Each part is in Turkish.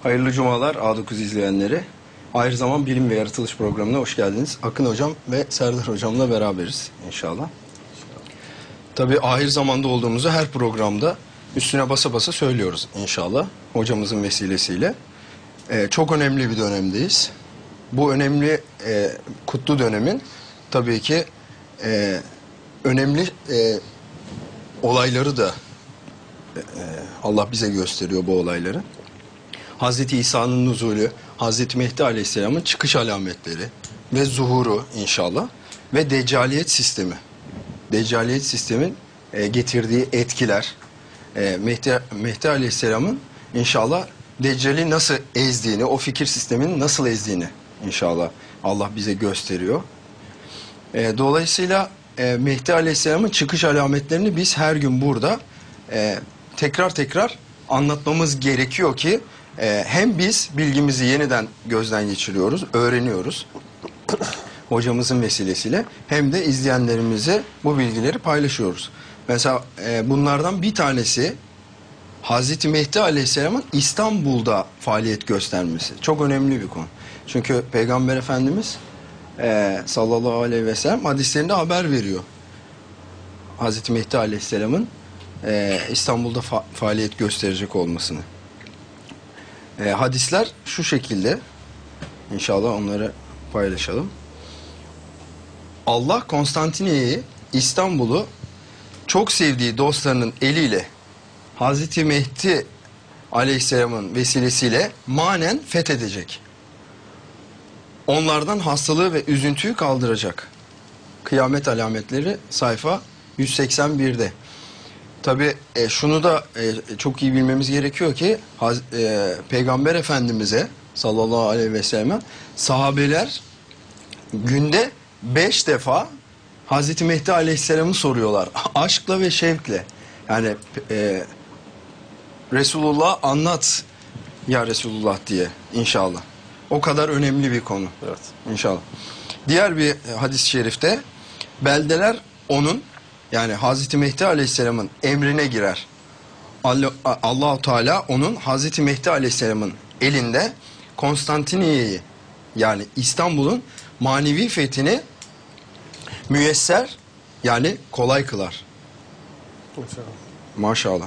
Hayırlı cumalar A9 izleyenleri. Ayrı Zaman Bilim ve Yaratılış programına hoş geldiniz. Akın Hocam ve Serdar Hocam'la beraberiz inşallah. Tabii ahir zamanda olduğumuzu her programda üstüne basa basa söylüyoruz inşallah. Hocamızın vesilesiyle. Çok önemli bir dönemdeyiz. Bu önemli kutlu dönemin tabii ki önemli olayları da Allah bize gösteriyor bu olayları. Hazreti İsa'nın nuzulü, Hazreti Mehdi Aleyhisselam'ın çıkış alametleri ve zuhuru inşallah ve deccaliyet sistemi. Deccaliyet sistemin getirdiği etkiler, Mehdi Aleyhisselam'ın inşallah Deccal'i nasıl ezdiğini, o fikir sisteminin nasıl ezdiğini inşallah Allah bize gösteriyor. Dolayısıyla Mehdi Aleyhisselam'ın çıkış alametlerini biz her gün burada tekrar tekrar anlatmamız gerekiyor ki hem biz bilgimizi yeniden gözden geçiriyoruz, öğreniyoruz hocamızın vesilesiyle, hem de izleyenlerimize bu bilgileri paylaşıyoruz. Mesela bunlardan bir tanesi Hazreti Mehdi Aleyhisselam'ın İstanbul'da faaliyet göstermesi. Çok önemli bir konu. Çünkü Peygamber Efendimiz sallallahu aleyhi ve sellem hadislerinde haber veriyor. Hazreti Mehdi Aleyhisselam'ın İstanbul'da faaliyet gösterecek olmasını. Hadisler şu şekilde, inşallah onları paylaşalım. Allah Konstantiniyye'yi, İstanbul'u çok sevdiği dostlarının eliyle Hazreti Mehdi Aleyhisselam'ın vesilesiyle manen fethedecek. Onlardan hastalığı ve üzüntüyü kaldıracak. Kıyamet alametleri sayfa 181'de. Tabi şunu da çok iyi bilmemiz gerekiyor ki Peygamber Efendimiz'e sallallahu aleyhi ve sellem sahabeler günde 5 defa Hazreti Mehdi Aleyhisselam'ı soruyorlar. Aşkla ve şevkle. Yani Resulullah anlat ya Resulullah diye inşallah. O kadar önemli bir konu. Evet. İnşallah. Diğer bir hadis-i şerifte beldeler onun, yani Hazreti Mehdi Aleyhisselam'ın emrine girer. Allah-u Teala onun Hazreti Mehdi Aleyhisselam'ın elinde Konstantiniyye'yi, yani İstanbul'un manevi fethini müyesser, yani kolay kılar. Maşallah. Maşallah.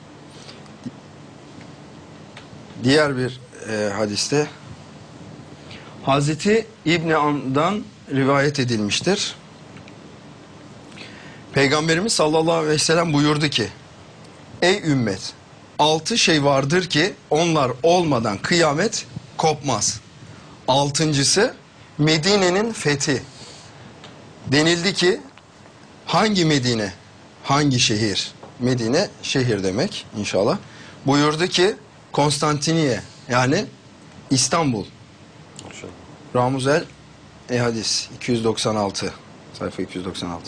Diğer bir hadiste Hazreti İbni Amr'dan rivayet edilmiştir. Peygamberimiz sallallahu aleyhi ve sellem buyurdu ki: ey ümmet, 6 şey vardır ki onlar olmadan kıyamet kopmaz. 6.'sı Medine'nin fethi. Denildi ki hangi Medine, hangi şehir? Medine şehir demek inşallah. Buyurdu ki Konstantiniye, yani İstanbul. Ramuzel hadis 296, sayfa 296.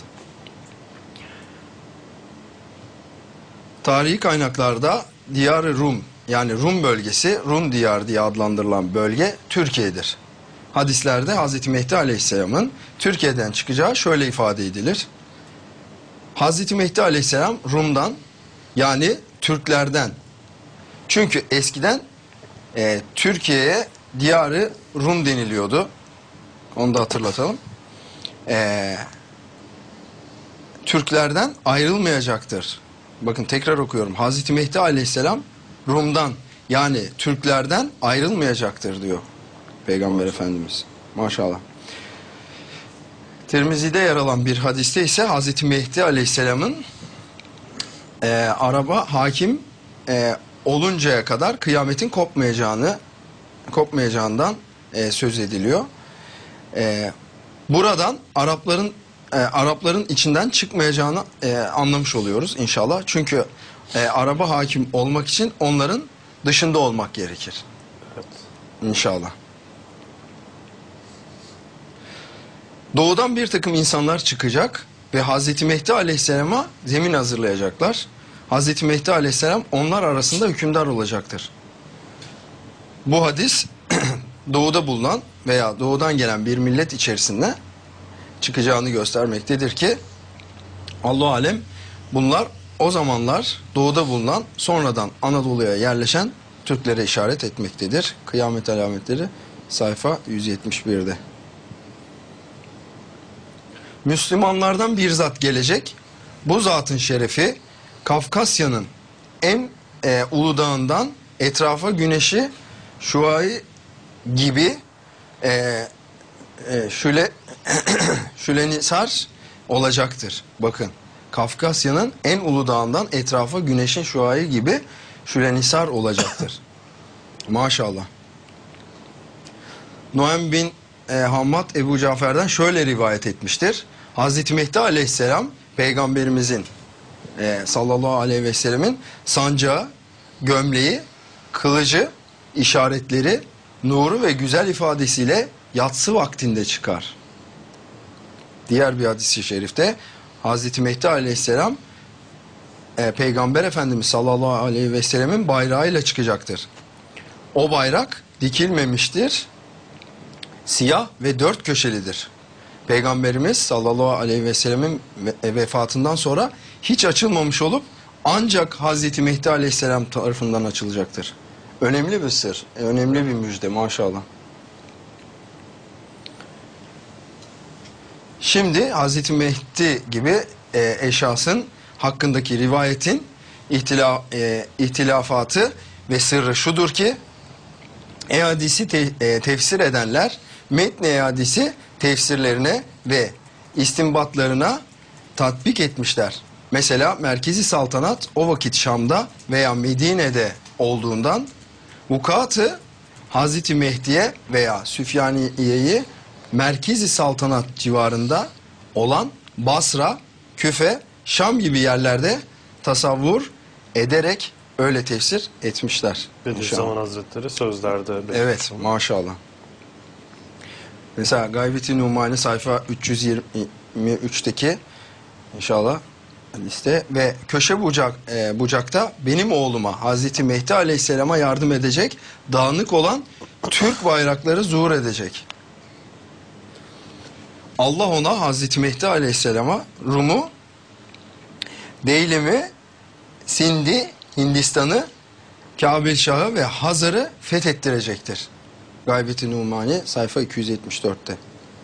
Tarihi kaynaklarda Diyar-ı Rum, yani Rum bölgesi, Rum diyarı diye adlandırılan bölge Türkiye'dir. Hadislerde Hazreti Mehdi Aleyhisselam'ın Türkiye'den çıkacağı şöyle ifade edilir. Hazreti Mehdi Aleyhisselam Rum'dan, yani Türklerden. Çünkü eskiden Türkiye'ye Diyar-ı Rum deniliyordu. Onu da hatırlatalım. Türklerden ayrılmayacaktır. Bakın tekrar okuyorum. Hazreti Mehdi Aleyhisselam Rum'dan, yani Türklerden ayrılmayacaktır diyor Peygamber Efendimiz. Maşallah. Tirmizi'de yer alan bir hadiste ise Hazreti Mehdi Aleyhisselam'ın araba hakim oluncaya kadar kıyametin kopmayacağından söz ediliyor. Buradan Arapların içinden çıkmayacağını anlamış oluyoruz inşallah. Çünkü araba hakim olmak için onların dışında olmak gerekir. Evet. İnşallah. Doğudan bir takım insanlar çıkacak ve Hazreti Mehdi Aleyhisselam'a zemin hazırlayacaklar. Hazreti Mehdi Aleyhisselam onlar arasında hükümdar olacaktır. Bu hadis doğuda bulunan veya doğudan gelen bir millet içerisinde çıkacağını göstermektedir ki Allah alem bunlar o zamanlar doğuda bulunan, sonradan Anadolu'ya yerleşen Türklere işaret etmektedir. Kıyamet alametleri sayfa 171'de. Müslümanlardan bir zat gelecek. Bu zatın şerefi Kafkasya'nın en ulu dağından etrafa güneşi şuayı gibi şülenisar olacaktır. Bakın, Kafkasya'nın en ulu dağından etrafa güneşin şuayı gibi şülenisar olacaktır. Maşallah. Nuaym bin Hammad Ebu Cafer'den şöyle rivayet etmiştir. Hazreti Mehdi Aleyhisselam Peygamberimizin sallallahu aleyhi ve sellemin sancağı, gömleği, kılıcı, işaretleri, nuru ve güzel ifadesiyle yatsı vaktinde çıkar. Diğer bir hadis-i şerifte Hazreti Mehdi Aleyhisselam Peygamber Efendimiz sallallahu aleyhi ve sellemin bayrağıyla çıkacaktır. O bayrak dikilmemiştir, siyah ve dört köşelidir. Peygamberimiz sallallahu aleyhi ve sellemin vefatından sonra hiç açılmamış olup ancak Hazreti Mehdi Aleyhisselam tarafından açılacaktır. Önemli bir sır, önemli bir müjde maşallah. Şimdi Hazreti Mehdi gibi eşhasın hakkındaki rivayetin ihtilafatı ve sırrı şudur ki, hadisi tefsir edenler metni hadisi tefsirlerine ve istinbatlarına tatbik etmişler. Mesela merkezi saltanat o vakit Şam'da veya Medine'de olduğundan vukuatı Hazreti Mehdi'ye veya Süfyaniye'yi merkezi saltanat civarında olan Basra, Küfe, Şam gibi yerlerde tasavvur ederek öyle tefsir etmişler. Bediüzzaman Hazretleri sözlerde. Evet, maşallah. Mesela Gaybet-i Numani sayfa 323'teki inşallah liste ve köşe bucakta benim oğluma Hazreti Mehdi Aleyhisselam'a yardım edecek dağınık olan Türk bayrakları zuhur edecek. Allah ona Hazreti Mehdi Aleyhisselam'a Rum'u, Deylim'i, Sind'i, Hindistan'ı, Kabilşah'ı ve Hazar'ı fethettirecektir. Gaybet-i Numani sayfa 274'te.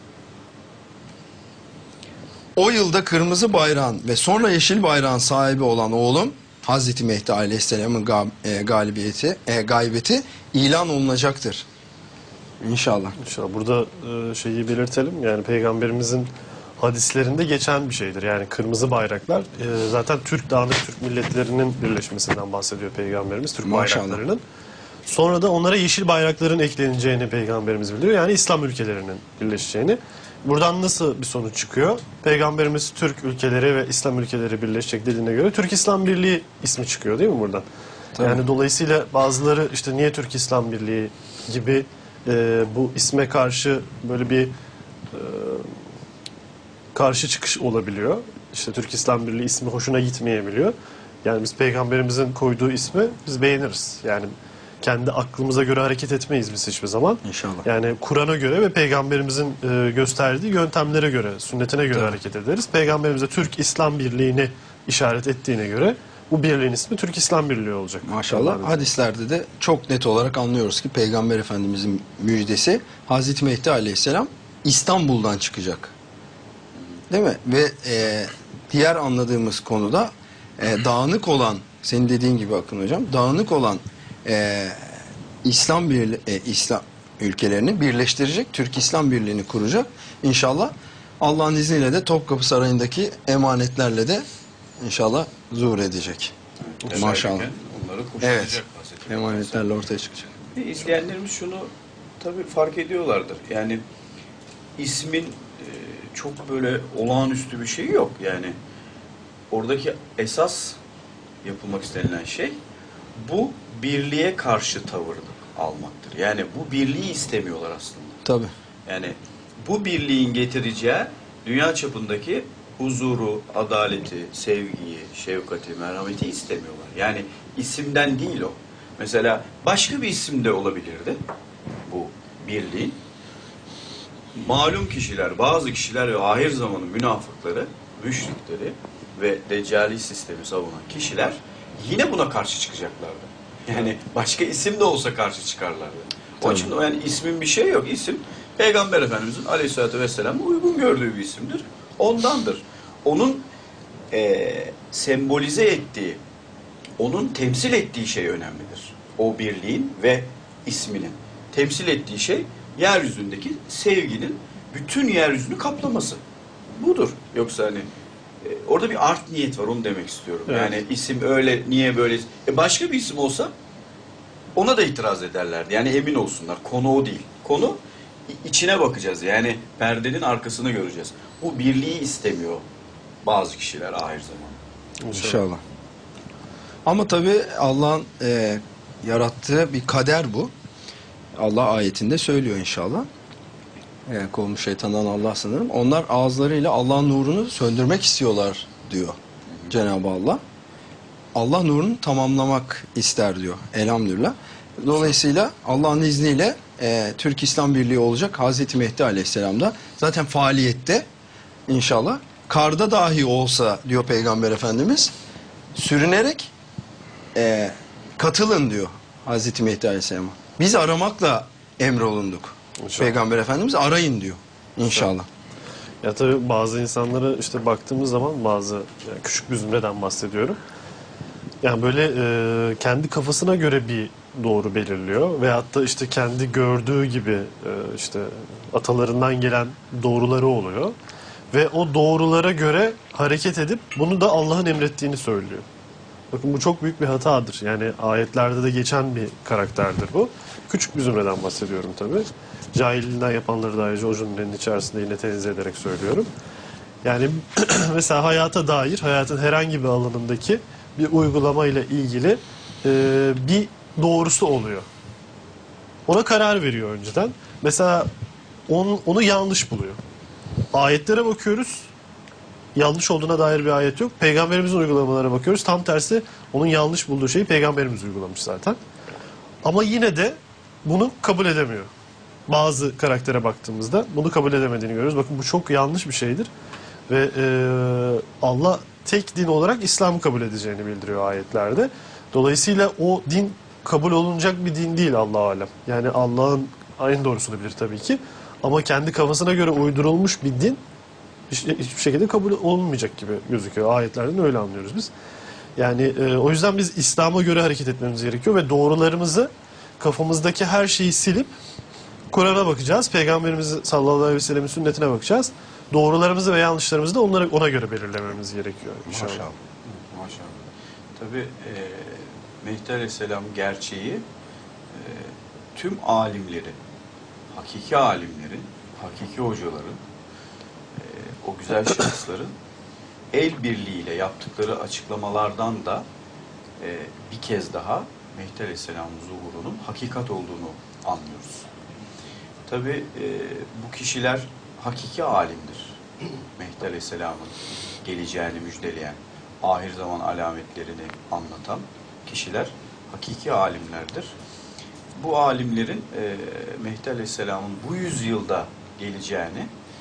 O yılda kırmızı bayrağın ve sonra yeşil bayrağın sahibi olan oğlum Hazreti Mehdi Aleyhisselam'ın gaybeti ilan olunacaktır. İnşallah. İnşallah. Burada şeyi belirtelim. Yani Peygamberimizin hadislerinde geçen bir şeydir. Yani kırmızı bayraklar zaten dağınık Türk milletlerinin birleşmesinden bahsediyor Peygamberimiz. Türk bayraklarının. Sonra da onlara yeşil bayrakların ekleneceğini Peygamberimiz biliyor. Yani İslam ülkelerinin birleşeceğini. Buradan nasıl bir sonuç çıkıyor? Peygamberimiz Türk ülkeleri ve İslam ülkeleri birleşecek dediğine göre Türk İslam Birliği ismi çıkıyor değil mi buradan? Tabii. Yani dolayısıyla bazıları işte niye Türk İslam Birliği gibi bu isme karşı böyle bir karşı çıkış olabiliyor. İşte Türk İslam Birliği ismi hoşuna gitmeyebiliyor. Yani biz Peygamberimizin koyduğu ismi biz beğeniriz. Yani kendi aklımıza göre hareket etmeyiz biz hiçbir zaman. İnşallah. Yani Kur'an'a göre ve Peygamberimizin gösterdiği yöntemlere göre, sünnetine göre hareket ederiz. Peygamberimize Türk İslam Birliği'ni işaret ettiğine göre bu birliğin ismi Türk İslam Birliği olacak. Maşallah. Hadislerde de çok net olarak anlıyoruz ki Peygamber Efendimizin müjdesi Hazreti Mehdi Aleyhisselam İstanbul'dan çıkacak. Değil mi? Ve diğer anladığımız konuda dağınık olan, senin dediğin gibi Akın Hocam, dağınık olan İslam ülkelerini birleştirecek, Türk İslam Birliği'ni kuracak. İnşallah Allah'ın izniyle de Topkapı Sarayı'ndaki emanetlerle de inşallah zuhur edecek. Maşallah. Evet. Emanetlerle ortaya çıkacak. İzleyenlerimiz şunu tabii fark ediyorlardır. Yani ismin çok böyle olağanüstü bir şey yok. Yani oradaki esas yapılmak istenilen şey bu birliğe karşı tavır almaktır. Yani bu birliği istemiyorlar aslında. Tabii. Yani bu birliğin getireceği dünya çapındaki huzuru, adaleti, sevgiyi, şefkati, merhameti istemiyorlar. Yani isimden değil o. Mesela başka bir isim de olabilirdi bu birliğin. Malum kişiler, bazı kişiler ve ahir zamanın münafıkları, müşrikleri ve deccali sistemi savunan kişiler yine buna karşı çıkacaklardı. Yani başka isim de olsa karşı çıkarlar. Onun Tabii. için yani ismin bir şey yok. İsim Peygamber Efendimizin Aleyhisselatü Vesselam'a uygun gördüğü bir isimdir. Ondandır. Onun sembolize ettiği, onun temsil ettiği şey önemlidir. O birliğin ve isminin temsil ettiği şey yeryüzündeki sevginin bütün yeryüzünü kaplaması. Budur. Yoksa hani orada bir art niyet var, onu demek istiyorum. Evet. Yani isim öyle, niye böyle? Başka bir isim olsa ona da itiraz ederlerdi. Yani emin olsunlar. Konu o değil. Konu içine bakacağız. Yani perdenin arkasını göreceğiz. Bu birliği istemiyor bazı kişiler ahir zaman. İnşallah. Ama tabii Allah'ın yarattığı bir kader bu. Allah ayetinde söylüyor inşallah. Kovmuş şeytandan Allah sanırım. Onlar ağızlarıyla Allah'ın nurunu söndürmek istiyorlar diyor Cenab-ı Allah. Allah nurunu tamamlamak ister diyor. Elhamdülillah. Dolayısıyla Allah'ın izniyle Türk İslam Birliği olacak. Hazreti Mehdi Aleyhisselam da zaten faaliyette inşallah. Karda dahi olsa diyor Peygamber Efendimiz, sürünerek katılın diyor Hazreti Mehdi Aleyhisselam'a. Biz aramakla emrolunduk. İnşallah. Peygamber Efendimiz arayın diyor inşallah. Ya tabii bazı insanlara işte baktığımız zaman bazı yani küçük bir zümreden bahsediyorum. Yani böyle kendi kafasına göre bir doğru belirliyor veyahut da işte kendi gördüğü gibi işte atalarından gelen doğruları oluyor ve o doğrulara göre hareket edip bunu da Allah'ın emrettiğini söylüyor. Bakın bu çok büyük bir hatadır. Yani ayetlerde de geçen bir karakterdir bu. Küçük bir zümreden bahsediyorum tabii. Cahilinden yapanları da ayrıca o cümlenin içerisinde yine tenzih ederek söylüyorum. Yani mesela hayata dair, hayatın herhangi bir alanındaki bir uygulama ile ilgili bir doğrusu oluyor. Ona karar veriyor önceden. Mesela onu yanlış buluyor. Ayetlere bakıyoruz. Yanlış olduğuna dair bir ayet yok. Peygamberimizin uygulamalarına bakıyoruz. Tam tersi onun yanlış bulduğu şeyi Peygamberimiz uygulamış zaten. Ama yine de bunu kabul edemiyor. Bazı karaktere baktığımızda bunu kabul edemediğini görüyoruz. Bakın bu çok yanlış bir şeydir. Ve Allah tek din olarak İslam'ı kabul edeceğini bildiriyor ayetlerde. Dolayısıyla o din kabul olunacak bir din değil Allah alem. Yani Allah'ın en doğrusunu bilir tabii ki. Ama kendi kafasına göre uydurulmuş bir din hiçbir şekilde kabul olunmayacak gibi gözüküyor. Ayetlerden öyle anlıyoruz biz. Yani o yüzden biz İslam'a göre hareket etmemiz gerekiyor ve doğrularımızı, kafamızdaki her şeyi silip Kur'an'a bakacağız. Peygamberimiz sallallahu aleyhi ve sellem'in sünnetine bakacağız. Doğrularımızı ve yanlışlarımızı da ona göre belirlememiz gerekiyor inşallah. Maşallah. Maşallah. Tabii Mehdi Aleyhisselam gerçeği tüm alimlerin, hakiki alimlerin, hakiki hocaların, o güzel şahısların el birliğiyle yaptıkları açıklamalardan da bir kez daha Mehdi Aleyhisselam'ın zuhurunun hakikat olduğunu anlıyoruz. Tabii bu kişiler hakiki alimdir. Mehdi Aleyhisselam'ın geleceğini müjdeleyen, ahir zaman alametlerini anlatan kişiler hakiki alimlerdir. Bu alimlerin Mehdi Aleyhisselam'ın bu yüzyılda geleceğini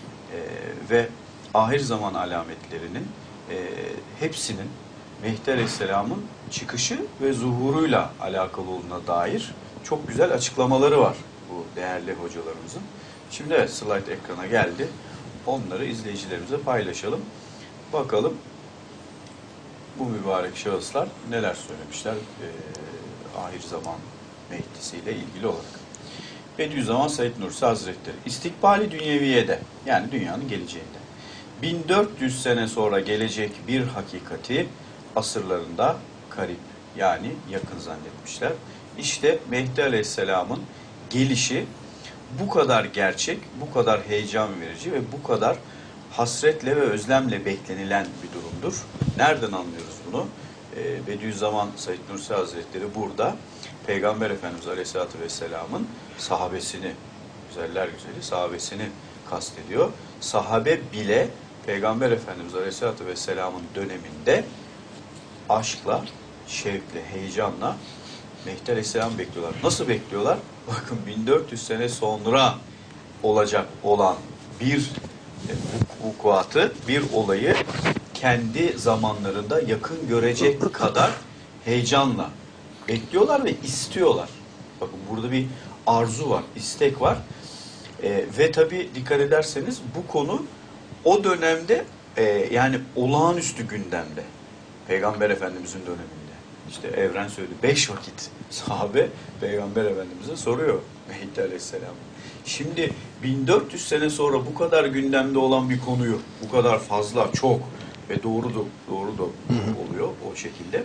ve ahir zaman alametlerinin hepsinin Mehdi Aleyhisselam'ın çıkışı ve zuhuruyla alakalı olduğuna dair çok güzel açıklamaları var bu değerli hocalarımızın. Şimdi evet, slide ekrana geldi. Onları izleyicilerimize paylaşalım. Bakalım bu mübarek şahıslar neler söylemişler ahir zaman Mehdi'siyle ilgili olarak. Bediüzzaman Said Nursi Hazretleri, İstikbali Dünyeviye'de, yani dünyanın geleceğinde 1400 sene sonra gelecek bir hakikati asırlarında karip, yani yakın zannetmişler. İşte Mehdi Aleyhisselam'ın gelişi bu kadar gerçek, bu kadar heyecan verici ve bu kadar hasretle ve özlemle beklenilen bir durumdur. Nereden anlıyoruz bunu? Bediüzzaman Said Nursi Hazretleri burada Peygamber Efendimiz Aleyhisselatü Vesselam'ın sahabesini, güzeller güzeli sahabesini kastediyor. Sahabe bile Peygamber Efendimiz Aleyhisselatü Vesselam'ın döneminde aşkla, şevkle, heyecanla Mehdi Aleyhisselam bekliyorlar. Nasıl bekliyorlar? Bakın 1400 sene sonra olacak olan bir vukuatı, bir olayı kendi zamanlarında yakın görecek kadar heyecanla Bekliyorlar ve istiyorlar. Bakın burada bir arzu var, istek var. Ve tabii dikkat ederseniz bu konu o dönemde yani olağanüstü gündemde. Peygamber Efendimizin döneminde. İşte evren söyledi. 5 vakit sahabe Peygamber Efendimiz'e soruyor Mehdi Aleyhisselam. Şimdi 1400 sene sonra bu kadar gündemde olan bir konuyu bu kadar fazla, çok ve doğru da oluyor o şekilde.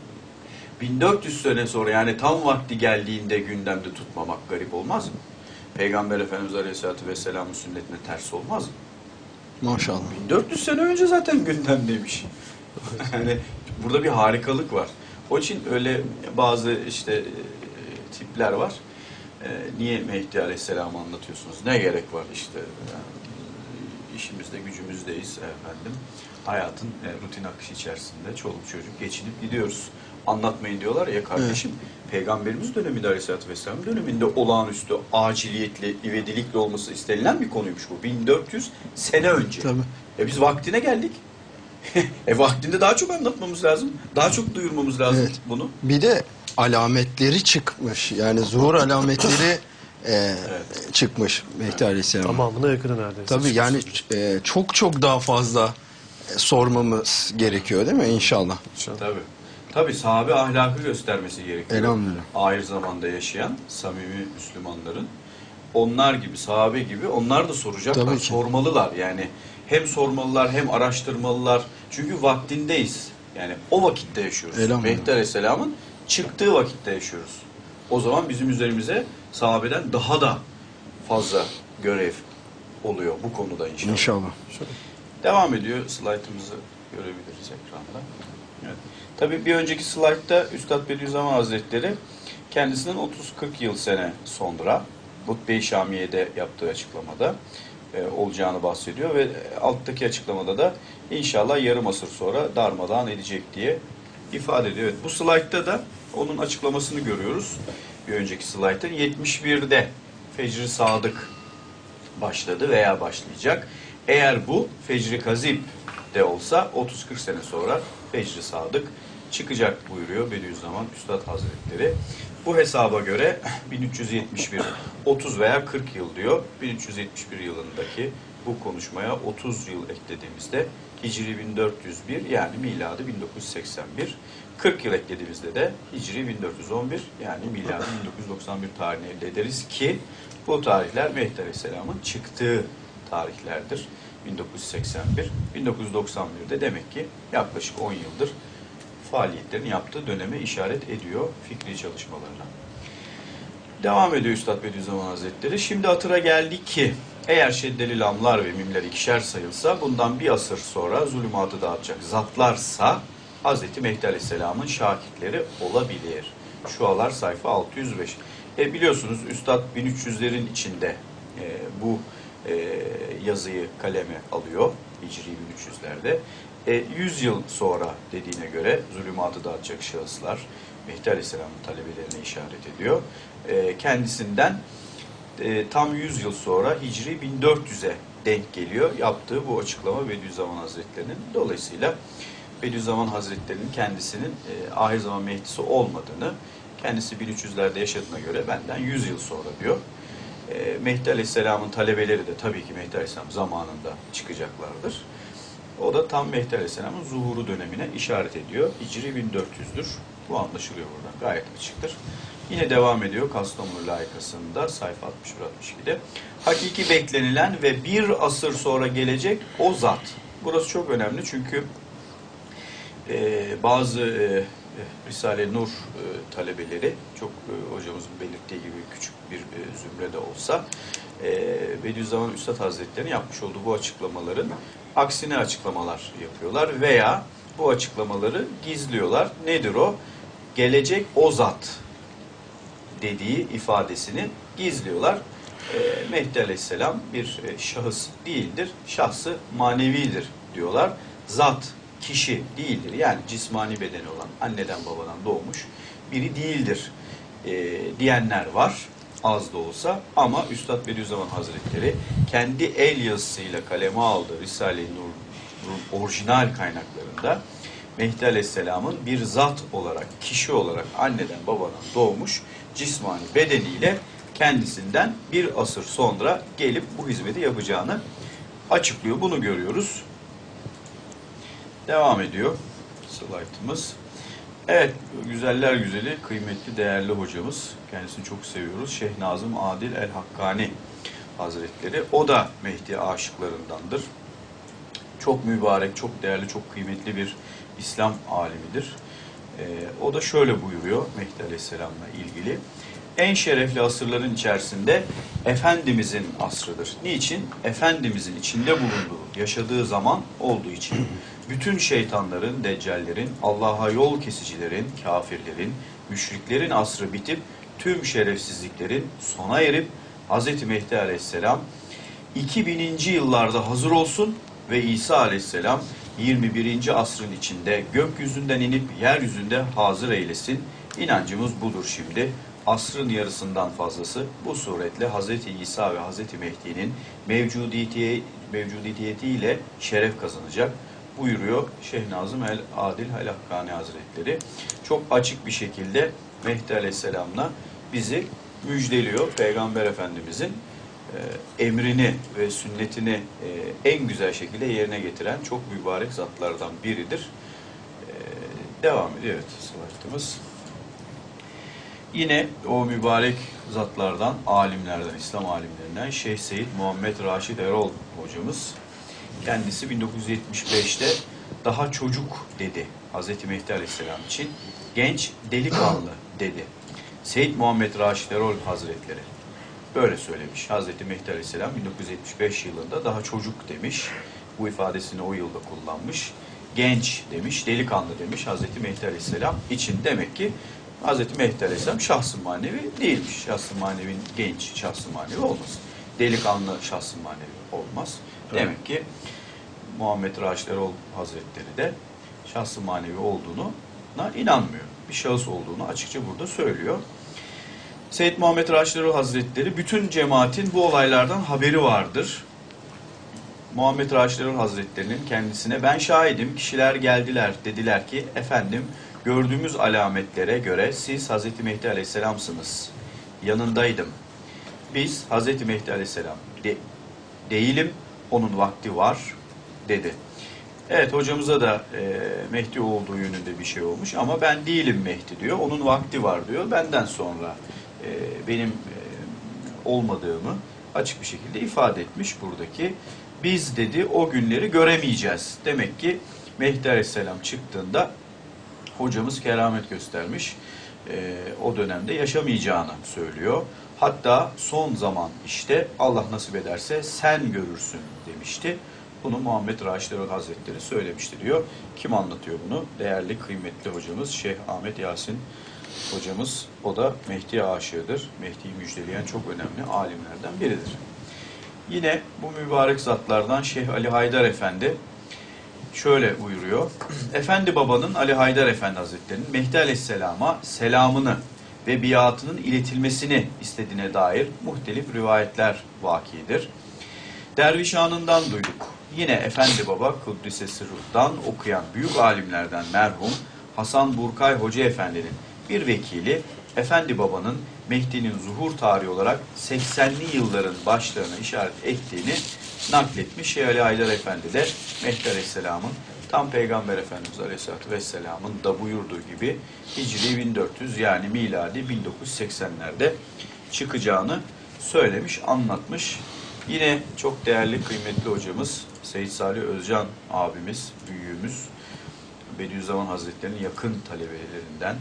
1400 sene sonra yani tam vakti geldiğinde gündemde tutmamak garip olmaz mı? Peygamber Efendimiz Aleyhisselatü Vesselam'ın sünnetine ters olmaz mı? Maşallah. 1400 sene önce zaten gündemdeymiş. Yani burada bir harikalık var. O için öyle bazı işte tipler var. Niye Mehdi Aleyhisselam'ı anlatıyorsunuz? Ne gerek var işte? İşimizde, gücümüzdeyiz efendim. Hayatın rutin akışı içerisinde çoluk çocuk geçinip gidiyoruz. Anlatmayın diyorlar ya kardeşim. Peygamberimiz döneminde Aleyhisselatü Vesselam döneminde olağanüstü, aciliyetli, ivedilikli olması istenilen bir konuymuş bu. 1400 sene önce. Tabii. Biz vaktine geldik. Vaktinde daha çok anlatmamız lazım. Daha çok duyurmamız lazım Evet. bunu. Bir de alametleri çıkmış. Yani zuhur alametleri çıkmış Mehdi Aleyhisselam. Tamamına yakını neredeyse. Tabii yani çok daha fazla sormamız gerekiyor değil mi inşallah? Tabii. Tabii sahabe ahlakı göstermesi gerekiyor. Elhamdülillah. Ahir zamanda yaşayan samimi Müslümanların onlar gibi, sahabe gibi onlar da soracaklar, Tabii ki. sormalılar. Yani hem sormalılar hem araştırmalılar. Çünkü vaktindeyiz. Yani o vakitte yaşıyoruz. Elhamdülillah. Mehdi Aleyhisselam'ın çıktığı vakitte yaşıyoruz. O zaman bizim üzerimize sahabeden daha da fazla görev oluyor bu konuda inşallah. İnşallah. Devam ediyor. Slaytımızı görebiliriz ekranda. Evet. Tabii bir önceki slaytta Üstad Bediüzzaman Hazretleri kendisinden 30-40 yıl sene sonra Hutbe-i Şamiye'de yaptığı açıklamada olacağını bahsediyor ve alttaki açıklamada da inşallah yarım asır sonra darmadağın edecek diye ifade ediyor. Evet, bu slaytta da onun açıklamasını görüyoruz. Bir önceki slaytta 71'de Fecr-i Sadık başladı veya başlayacak. Eğer bu Fecr-i Kazib de olsa 30-40 sene sonra Fecr-i Sadık çıkacak buyuruyor Bediüzzaman Üstad Hazretleri. Bu hesaba göre 1371, 30 veya 40 yıl diyor. 1371 yılındaki bu konuşmaya 30 yıl eklediğimizde Hicri 1401 yani miladı 1981, 40 yıl eklediğimizde de Hicri 1411 yani miladı 1991 tarihini elde ederiz ki bu tarihler Mehdi Aleyhisselam'ın çıktığı tarihlerdir. 1981, 1991'de demek ki yaklaşık 10 yıldır faaliyetlerini yaptığı döneme işaret ediyor fikri çalışmalarına. Devam ediyor Üstad Bediüzzaman Hazretleri. Şimdi hatıra geldi ki eğer şeddeli lamlar ve mimler ikişer sayılsa bundan bir asır sonra zulümatı dağıtacak zatlarsa Hazreti Mehdi Aleyhisselam'ın şakitleri olabilir. Şualar sayfa 605. Biliyorsunuz Üstad 1300'lerin içinde bu yazıyı kaleme alıyor Hicri 1300'lerde. 100 yıl sonra dediğine göre zulümatı dağıtacak şahıslar Mehdi Aleyhisselam'ın talebelerine işaret ediyor. Kendisinden tam 100 yıl sonra Hicri 1400'e denk geliyor yaptığı bu açıklama Bediüzzaman Hazretleri'nin. Dolayısıyla Bediüzzaman Hazretleri'nin kendisinin ahir zaman Mehdi'si olmadığını, kendisi 1300'lerde yaşadığına göre benden 100 yıl sonra diyor. Mehdi Aleyhisselam'ın talebeleri de tabii ki Mehdi Aleyhisselam zamanında çıkacaklardır. O da tam Mehdi Aleyhisselam'ın zuhuru dönemine işaret ediyor. Hicri 1400'dür. Bu anlaşılıyor buradan. Gayet açıktır. Yine devam ediyor Kastamonu layıkasında sayfa 61-62'de. Hakiki beklenilen ve bir asır sonra gelecek o zat. Burası çok önemli çünkü bazı Risale-i Nur talebeleri çok hocamızın belirttiği gibi küçük bir zümre de olsa Bediüzzaman Üstad Hazretleri'nin yapmış olduğu bu açıklamaların aksine açıklamalar yapıyorlar veya bu açıklamaları gizliyorlar. Nedir o? Gelecek o zat dediği ifadesini gizliyorlar. Mehdi Aleyhisselam bir şahıs değildir, şahsı manevidir diyorlar. Zat kişi değildir. Yani cismani bedeni olan anneden babadan doğmuş biri değildir diyenler var. Az da olsa ama Üstad Bediüzzaman Hazretleri kendi el yazısıyla kaleme aldığı Risale-i Nur'un orijinal kaynaklarında Mehdi Aleyhisselam'ın bir zat olarak, kişi olarak anneden babadan doğmuş cismani bedeniyle kendisinden bir asır sonra gelip bu hizmeti yapacağını açıklıyor. Bunu görüyoruz. Devam ediyor slaytımız. Evet, güzeller güzeli, kıymetli, değerli hocamız. Kendisini çok seviyoruz. Şeyh Nazım Adil el-Hakkani Hazretleri. O da Mehdi aşıklarındandır. Çok mübarek, çok değerli, çok kıymetli bir İslam alimidir. O da şöyle buyuruyor Mehdi Aleyhisselam'la ilgili. En şerefli asırların içerisinde Efendimizin asrıdır. Niçin? Efendimizin içinde bulunduğu, yaşadığı zaman olduğu için. Bütün şeytanların, deccallerin, Allah'a yol kesicilerin, kafirlerin, müşriklerin asrı bitip tüm şerefsizliklerin sona erip Hz. Mehdi Aleyhisselam 2000. yıllarda hazır olsun ve İsa Aleyhisselam 21. asrın içinde gökyüzünden inip yeryüzünde hazır eylesin. İnancımız budur şimdi. Asrın yarısından fazlası bu suretle Hz. İsa ve Hz. Mehdi'nin mevcudiyetiyle şeref kazanacak buyuruyor Şeyh Nazım el-Adil el-Hakkani Hazretleri. Çok açık bir şekilde Mehdi Aleyhisselam'la bizi müjdeliyor. Peygamber Efendimizin emrini ve sünnetini en güzel şekilde yerine getiren çok mübarek zatlardan biridir. Devam ediyor. Evet, slaytımız. Yine o mübarek zatlardan, alimlerden, İslam alimlerinden Şeyh Seyyid Muhammed Raşid Erol hocamız. Kendisi 1975'te daha çocuk dedi Hz. Mehdi Aleyhisselam için. Genç, delikanlı dedi. Seyyid Muhammed Raşid Erol Hazretleri böyle söylemiş. Hz. Mehdi Aleyhisselam 1975 yılında daha çocuk demiş. Bu ifadesini o yılda kullanmış. Genç demiş, delikanlı demiş Hz. Mehdi Aleyhisselam için. Demek ki Hz. Mehdi Aleyhisselam şahs-ı manevi değilmiş. Şahs-ı manevi genç, şahs-ı manevi olmaz. Delikanlı şahs-ı manevi olmaz. Evet. Demek ki Muhammed Raşid Erol Hazretleri de şahs-ı manevi olduğuna inanmıyor. Bir şahıs olduğunu açıkça burada söylüyor. Seyyid Muhammed Raşid Erol Hazretleri bütün cemaatin bu olaylardan haberi vardır. Muhammed Raşid Erol Hazretleri'nin kendisine ben şahidim, kişiler geldiler dediler ki efendim gördüğümüz alametlere göre siz Hz. Mehdi Aleyhisselam'sınız. Yanındaydım. Biz Hz. Mehdi Aleyhisselam değilim, onun vakti var dedi. Evet, hocamıza da Mehdi olduğu yönünde bir şey olmuş ama ben değilim Mehdi diyor. Onun vakti var diyor. Benden sonra benim olmadığımı açık bir şekilde ifade etmiş buradaki. Biz dedi o günleri göremeyeceğiz. Demek ki Mehdi Aleyhisselam çıktığında hocamız keramet göstermiş. O dönemde yaşamayacağını söylüyor. Hatta son zaman işte Allah nasip ederse sen görürsün demişti. Bunu Muhammed Raşid Erol Hazretleri söylemişti diyor. Kim anlatıyor bunu? Değerli, kıymetli hocamız Şeyh Ahmet Yasin hocamız. O da Mehdi aşığıdır. Mehdi'yi müjdeleyen çok önemli alimlerden biridir. Yine bu mübarek zatlardan Şeyh Ali Haydar Efendi şöyle buyuruyor. Efendi babanın Ali Haydar Efendi Hazretleri'nin Mehdi Aleyhisselam'a selamını ve biatının iletilmesini istediğine dair muhtelif rivayetler vakidir. Dervişanından duyduk. Yine Efendi Baba Kuddisesi Ruh'dan okuyan büyük alimlerden merhum Hasan Burkay Hoca Efendi'nin bir vekili Efendi Baba'nın Mehdi'nin zuhur tarihi olarak 80'li yılların başlarına işaret ettiğini nakletmiş. Şeyh Ali Haydar Efendi de Mehdi Aleyhisselam'ın tam Peygamber Efendimiz Aleyhisselatü Vesselam'ın da buyurduğu gibi Hicri 1400 yani miladi 1980'lerde çıkacağını söylemiş, anlatmış. Yine çok değerli, kıymetli hocamız Seyyid Salih Özcan abimiz, büyüğümüz, Bediüzzaman Hazretleri'nin yakın talebelerinden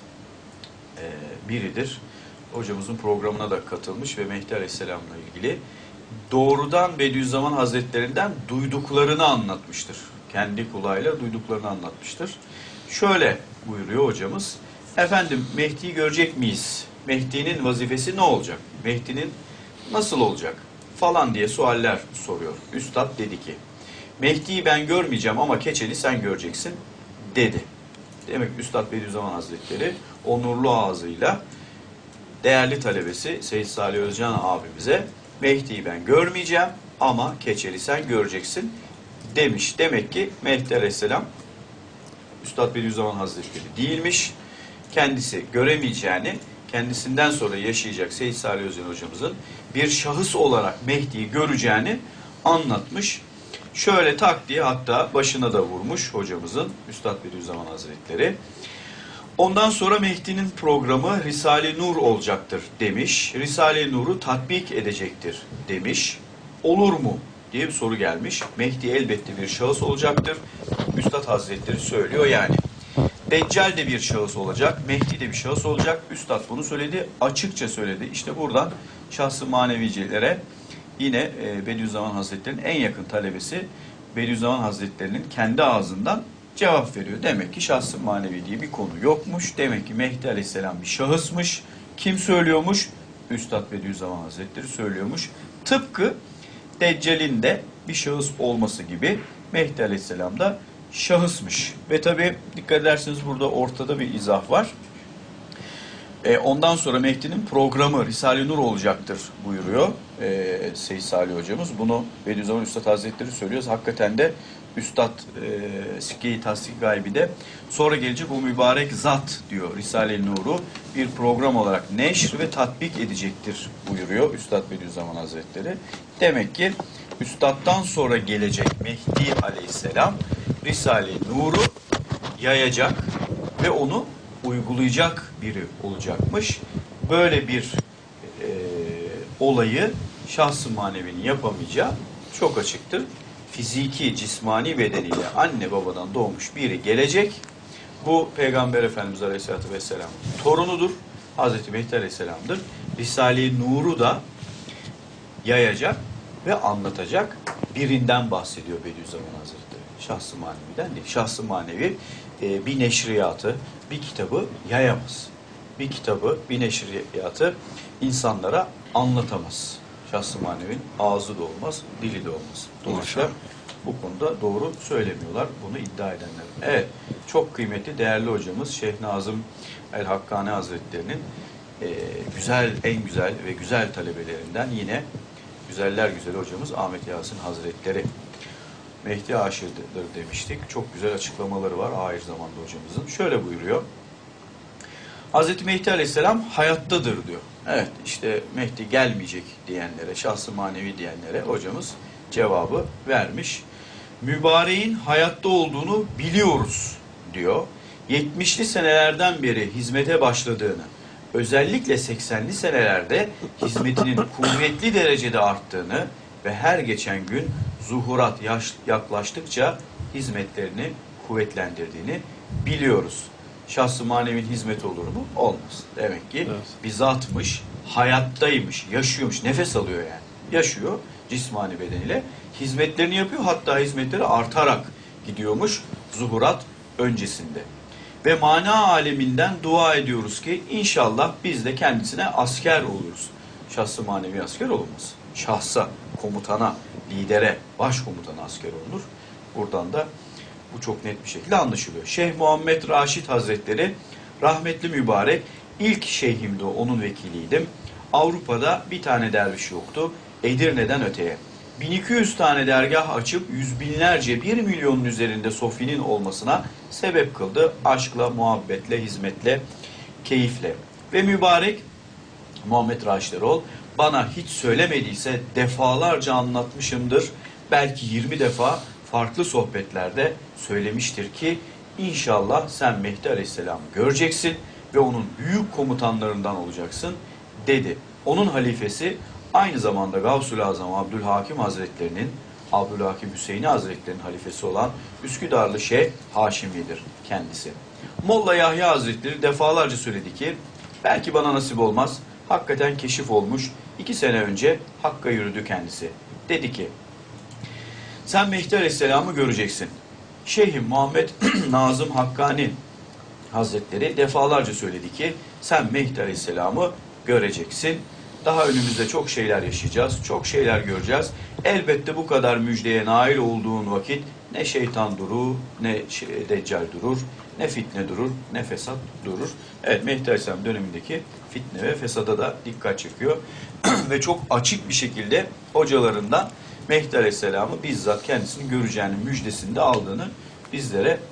biridir. Hocamızın programına da katılmış ve Mehdi Aleyhisselam'la ilgili doğrudan Bediüzzaman Hazretlerinden duyduklarını anlatmıştır. Kendi kulağıyla duyduklarını anlatmıştır. Şöyle buyuruyor hocamız. Efendim Mehdi'yi görecek miyiz? Mehdi'nin vazifesi ne olacak? Mehdi'nin nasıl olacak? Falan diye sualler soruyor. Üstad dedi ki Mehdi'yi ben görmeyeceğim ama keçeli sen göreceksin dedi. Demek Üstad Bediüzzaman Hazretleri onurlu ağzıyla değerli talebesi Seyyid Salih Özcan abimize Mehdi'yi ben görmeyeceğim ama keçeli sen göreceksin demiş. Demek ki Mehdi Aleyhisselam Üstad Bediüzzaman Hazretleri değilmiş. Kendisi göremeyeceğini, kendisinden sonra yaşayacak Seyyid Salih Özen hocamızın bir şahıs olarak Mehdi'yi göreceğini anlatmış. Şöyle tak diye hatta başına da vurmuş hocamızın, Üstad Bediüzzaman Hazretleri. Ondan sonra Mehdi'nin programı Risale-i Nur olacaktır demiş. Risale-i Nur'u tatbik edecektir demiş. Olur mu diye bir soru gelmiş. Mehdi elbette bir şahıs olacaktır. Üstad Hazretleri söylüyor yani. Deccal de bir şahıs olacak, Mehdi de bir şahıs olacak. Üstad bunu söyledi, açıkça söyledi. İşte buradan şahs-ı manevicilere yine Bediüzzaman Hazretleri'nin en yakın talebesi Bediüzzaman Hazretleri'nin kendi ağzından cevap veriyor. Demek ki şahs-ı manevi diye bir konu yokmuş. Demek ki Mehdi Aleyhisselam bir şahısmış. Kim söylüyormuş? Üstad Bediüzzaman Hazretleri söylüyormuş. Tıpkı Deccal'in de bir şahıs olması gibi Mehdi Aleyhisselam da şahısmış. Ve tabi dikkat ederseniz burada ortada bir izah var. Ondan sonra Mehdi'nin programı Risale-i Nur olacaktır buyuruyor Seyyid Salih hocamız. Bunu Bediüzzaman Üstad Hazretleri söylüyoruz. Hakikaten de Üstad Sikke-i Tasdik Gaybi de sonra gelecek o mübarek zat diyor Risale-i Nur'u bir program olarak neşr ve tatbik edecektir buyuruyor Üstad Bediüzzaman Hazretleri. Demek ki Üstad'dan sonra gelecek Mehdi Aleyhisselam Risale-i Nur'u yayacak ve onu uygulayacak biri olacakmış. Böyle bir olayı şahs-ı manevinin yapamayacağı çok açıktır. Fiziki, cismani bedeniyle anne babadan doğmuş biri gelecek. Bu Peygamber Efendimiz Aleyhisselatü Vesselam'ın torunudur. Hazreti Mehdi Aleyhisselam'dır. Risale-i Nur'u da yayacak ve anlatacak birinden bahsediyor Bediüzzaman Hazretleri. Şahs-ı maneviden değil. Şahs-ı manevi bir neşriyatı, bir kitabı yayamaz. Bir kitabı, bir neşriyatı insanlara anlatamaz. Şahs-ı manevinin ağzı da olmaz, dili de olmaz. Dolayısıyla bu konuda doğru söylemiyorlar bunu iddia edenler. Evet, çok kıymetli, değerli hocamız Şeyh Nazım el-Hakkani Hazretleri'nin güzel, en güzel ve güzel talebelerinden yine güzeller güzeli hocamız Ahmet Yasin Hazretleri. Mehdi aşığıdır demiştik. Çok güzel açıklamaları var ahir zamanda hocamızın. Şöyle buyuruyor. Hazreti Mehdi Aleyhisselam hayattadır diyor. Evet, işte Mehdi gelmeyecek diyenlere, şahs-ı manevi diyenlere hocamız cevabı vermiş. Mübareğin hayatta olduğunu biliyoruz diyor. 70'li senelerden beri hizmete başladığını, özellikle 80'li senelerde hizmetinin kuvvetli derecede arttığını ve her geçen gün zuhurat yaklaştıkça hizmetlerini kuvvetlendirdiğini biliyoruz. Şahs-ı manevinin hizmeti olur mu? Olmaz. Demek ki bir zatmış, hayattaymış, yaşıyormuş, nefes alıyor yani. Yaşıyor cismani bedeniyle. Hizmetlerini yapıyor, hatta hizmetleri artarak gidiyormuş zuhurat öncesinde. Ve mana aleminden dua ediyoruz ki inşallah biz de kendisine asker oluruz. Şahs-ı manevi asker olunmaz. Şahsa, komutana, lidere, başkomutana asker olunur. Buradan da bu çok net bir şekilde anlaşılıyor. Şeyh Muhammed Raşid Hazretleri rahmetli mübarek ilk şeyhimdi, onun vekiliydim. Avrupa'da bir tane derviş yoktu. Edirne'den öteye. 1200 tane dergah açıp yüz binlerce 1 milyonun üzerinde sofinin olmasına sebep kıldı. Aşkla, muhabbetle, hizmetle, keyifle. Ve mübarek Muhammed Raşid Erol bana hiç söylemediyse defalarca anlatmışımdır. Belki 20 defa farklı sohbetlerde söylemiştir ki inşallah sen Mehdi Aleyhisselam'ı göreceksin ve onun büyük komutanlarından olacaksın dedi. Onun halifesi aynı zamanda Gavsul Azam Abdülhakim Hazretlerinin, Abdülhakim Hüseyini Hazretlerinin halifesi olan Üsküdarlı Şeyh Haşimi'dir kendisi. Molla Yahya Hazretleri defalarca söyledi ki belki bana nasip olmaz. Hakikaten keşif olmuş. 2 sene önce Hakk'a yürüdü kendisi. Dedi ki sen Mehdi Aleyhisselam'ı göreceksin. Şeyhim Muhammed Nazım Hakkani Hazretleri defalarca söyledi ki sen Mehdi Aleyhisselam'ı göreceksin. Daha önümüzde çok şeyler yaşayacağız, çok şeyler göreceğiz. Elbette bu kadar müjdeye nail olduğun vakit ne şeytan durur, ne deccal durur, ne fitne durur, ne fesat durur. Evet, Mehdi Aleyhisselam dönemindeki fitne ve fesada da dikkat çekiyor. Ve çok açık bir şekilde hocalarından Mehdi Aleyhisselam'ı bizzat kendisini göreceğinin müjdesini de aldığını bizlere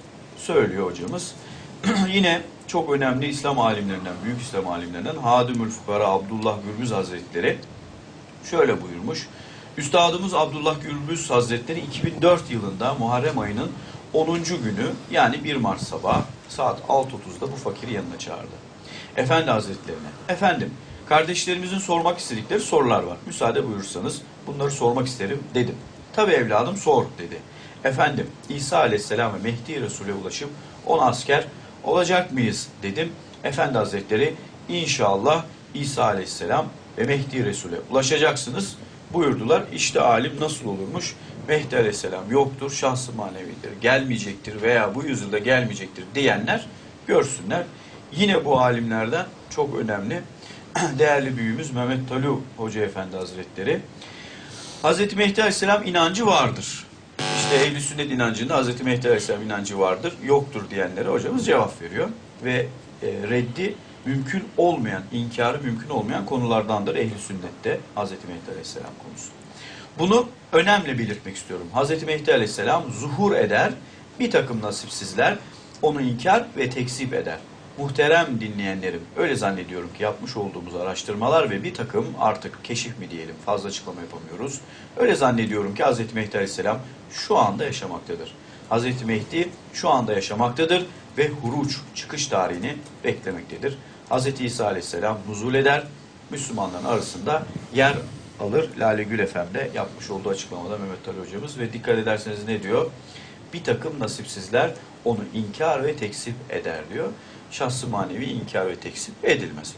söylüyor hocamız. Yine çok önemli İslam alimlerinden, büyük İslam alimlerinden Hadimül Fukara Abdullah Gürbüz Hazretleri şöyle buyurmuş. Üstadımız Abdullah Gürbüz Hazretleri 2004 yılında Muharrem ayının 10. günü yani 1 Mart sabahı saat 6.30'da bu fakiri yanına çağırdı. Efendi Hazretlerine, efendim kardeşlerimizin sormak istedikleri sorular var. Müsaade buyurursanız bunları sormak isterim dedim. Tabii evladım sor dedi. Efendim İsa Aleyhisselam ve Mehdi Resul'e ulaşıp 10 asker olacak mıyız dedim. Efendi Hazretleri inşallah İsa Aleyhisselam ve Mehdi Resul'e ulaşacaksınız buyurdular. İşte alim nasıl olurmuş? Mehdi Aleyhisselam yoktur, şahs-ı manevidir, gelmeyecektir veya bu yüzyılda gelmeyecektir diyenler görsünler. Yine bu alimlerden çok önemli değerli büyüğümüz Mehmet Talü Hoca Efendi Hazretleri. Hazreti Mehdi Aleyhisselam inancı vardır. İşte Ehl-i Sünnet inancında Hazreti Mehdi Aleyhisselam inancı vardır, yoktur diyenlere hocamız cevap veriyor. Ve reddi mümkün olmayan, inkarı mümkün olmayan konulardandır Ehl-i Sünnet'te Hazreti Mehdi Aleyhisselam konusu. Bunu önemli belirtmek istiyorum. Hazreti Mehdi Aleyhisselam zuhur eder, bir takım nasipsizler onu inkar ve tekzip eder. Muhterem dinleyenlerim, öyle zannediyorum ki yapmış olduğumuz araştırmalar ve bir takım artık keşif mi diyelim, fazla açıklama yapamıyoruz. Öyle zannediyorum ki Hazreti Mehdi Aleyhisselam şu anda yaşamaktadır. Hazreti Mehdi şu anda yaşamaktadır ve huruç, çıkış tarihini beklemektedir. Hazreti İsa Aleyhisselam nuzul eder, Müslümanların arasında yer alır. Lale Gül Efendi yapmış olduğu açıklamada Mehmet Ali hocamız ve dikkat ederseniz ne diyor? Bir takım nasipsizler onu inkar ve tekzip eder diyor. Şahs-ı manevi inkar ve tekzip edilmez.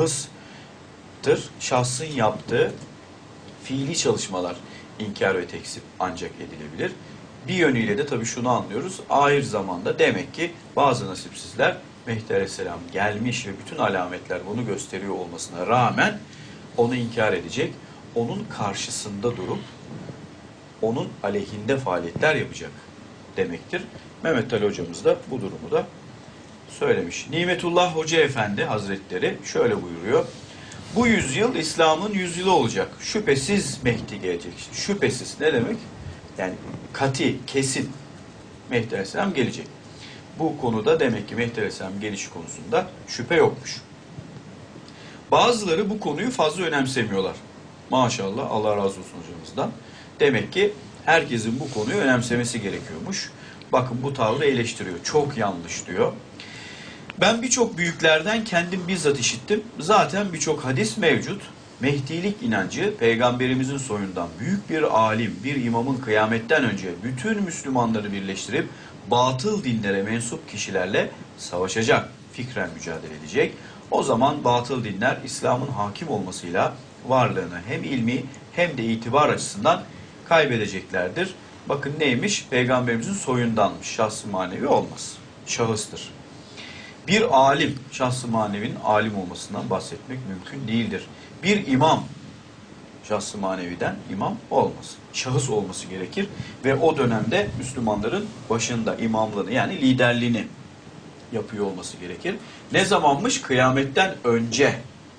Şahıstır, şahsın yaptığı fiili çalışmalar inkar ve tekzip ancak edilebilir. Bir yönüyle de tabii şunu anlıyoruz. Ahir zamanda demek ki bazı nasipsizler Mehdi Aleyhisselam gelmiş ve bütün alametler bunu gösteriyor olmasına rağmen onu inkar edecek. Onun karşısında durup onun aleyhinde faaliyetler yapacak demektir. Mehmet Ali hocamız da bu durumu da söylemiş. Nimetullah Hoca Efendi Hazretleri şöyle buyuruyor. Bu yüzyıl İslam'ın yüzyılı olacak. Şüphesiz Mehdi gelecek. Şüphesiz ne demek? Yani kati, kesin Mehdi Aleyhisselam gelecek. Bu konuda demek ki Mehdi Aleyhisselam gelişi konusunda şüphe yokmuş. Bazıları bu konuyu fazla önemsemiyorlar. Maşallah, Allah razı olsun hocamızdan. Demek ki herkesin bu konuyu önemsemesi gerekiyormuş. Bakın bu tavrı eleştiriyor. Çok yanlış diyor. Ben birçok büyüklerden kendim bizzat işittim. Zaten birçok hadis mevcut. Mehdilik inancı peygamberimizin soyundan büyük bir alim, bir imamın kıyametten önce bütün Müslümanları birleştirip batıl dinlere mensup kişilerle savaşacak, fikren mücadele edecek. O zaman batıl dinler İslam'ın hakim olmasıyla varlığını hem ilmi hem de itibar açısından kaybedeceklerdir. Bakın neymiş? Peygamberimizin soyundanmış. Şahs-ı manevi olmaz. Şahıstır. Bir alim, şahs-ı manevinin alim olmasından bahsetmek mümkün değildir. Bir imam, şahs-ı maneviden imam olmaz. Şahıs olması gerekir ve o dönemde Müslümanların başında imamlığını yani liderliğini yapıyor olması gerekir. Ne zamanmış? Kıyametten önce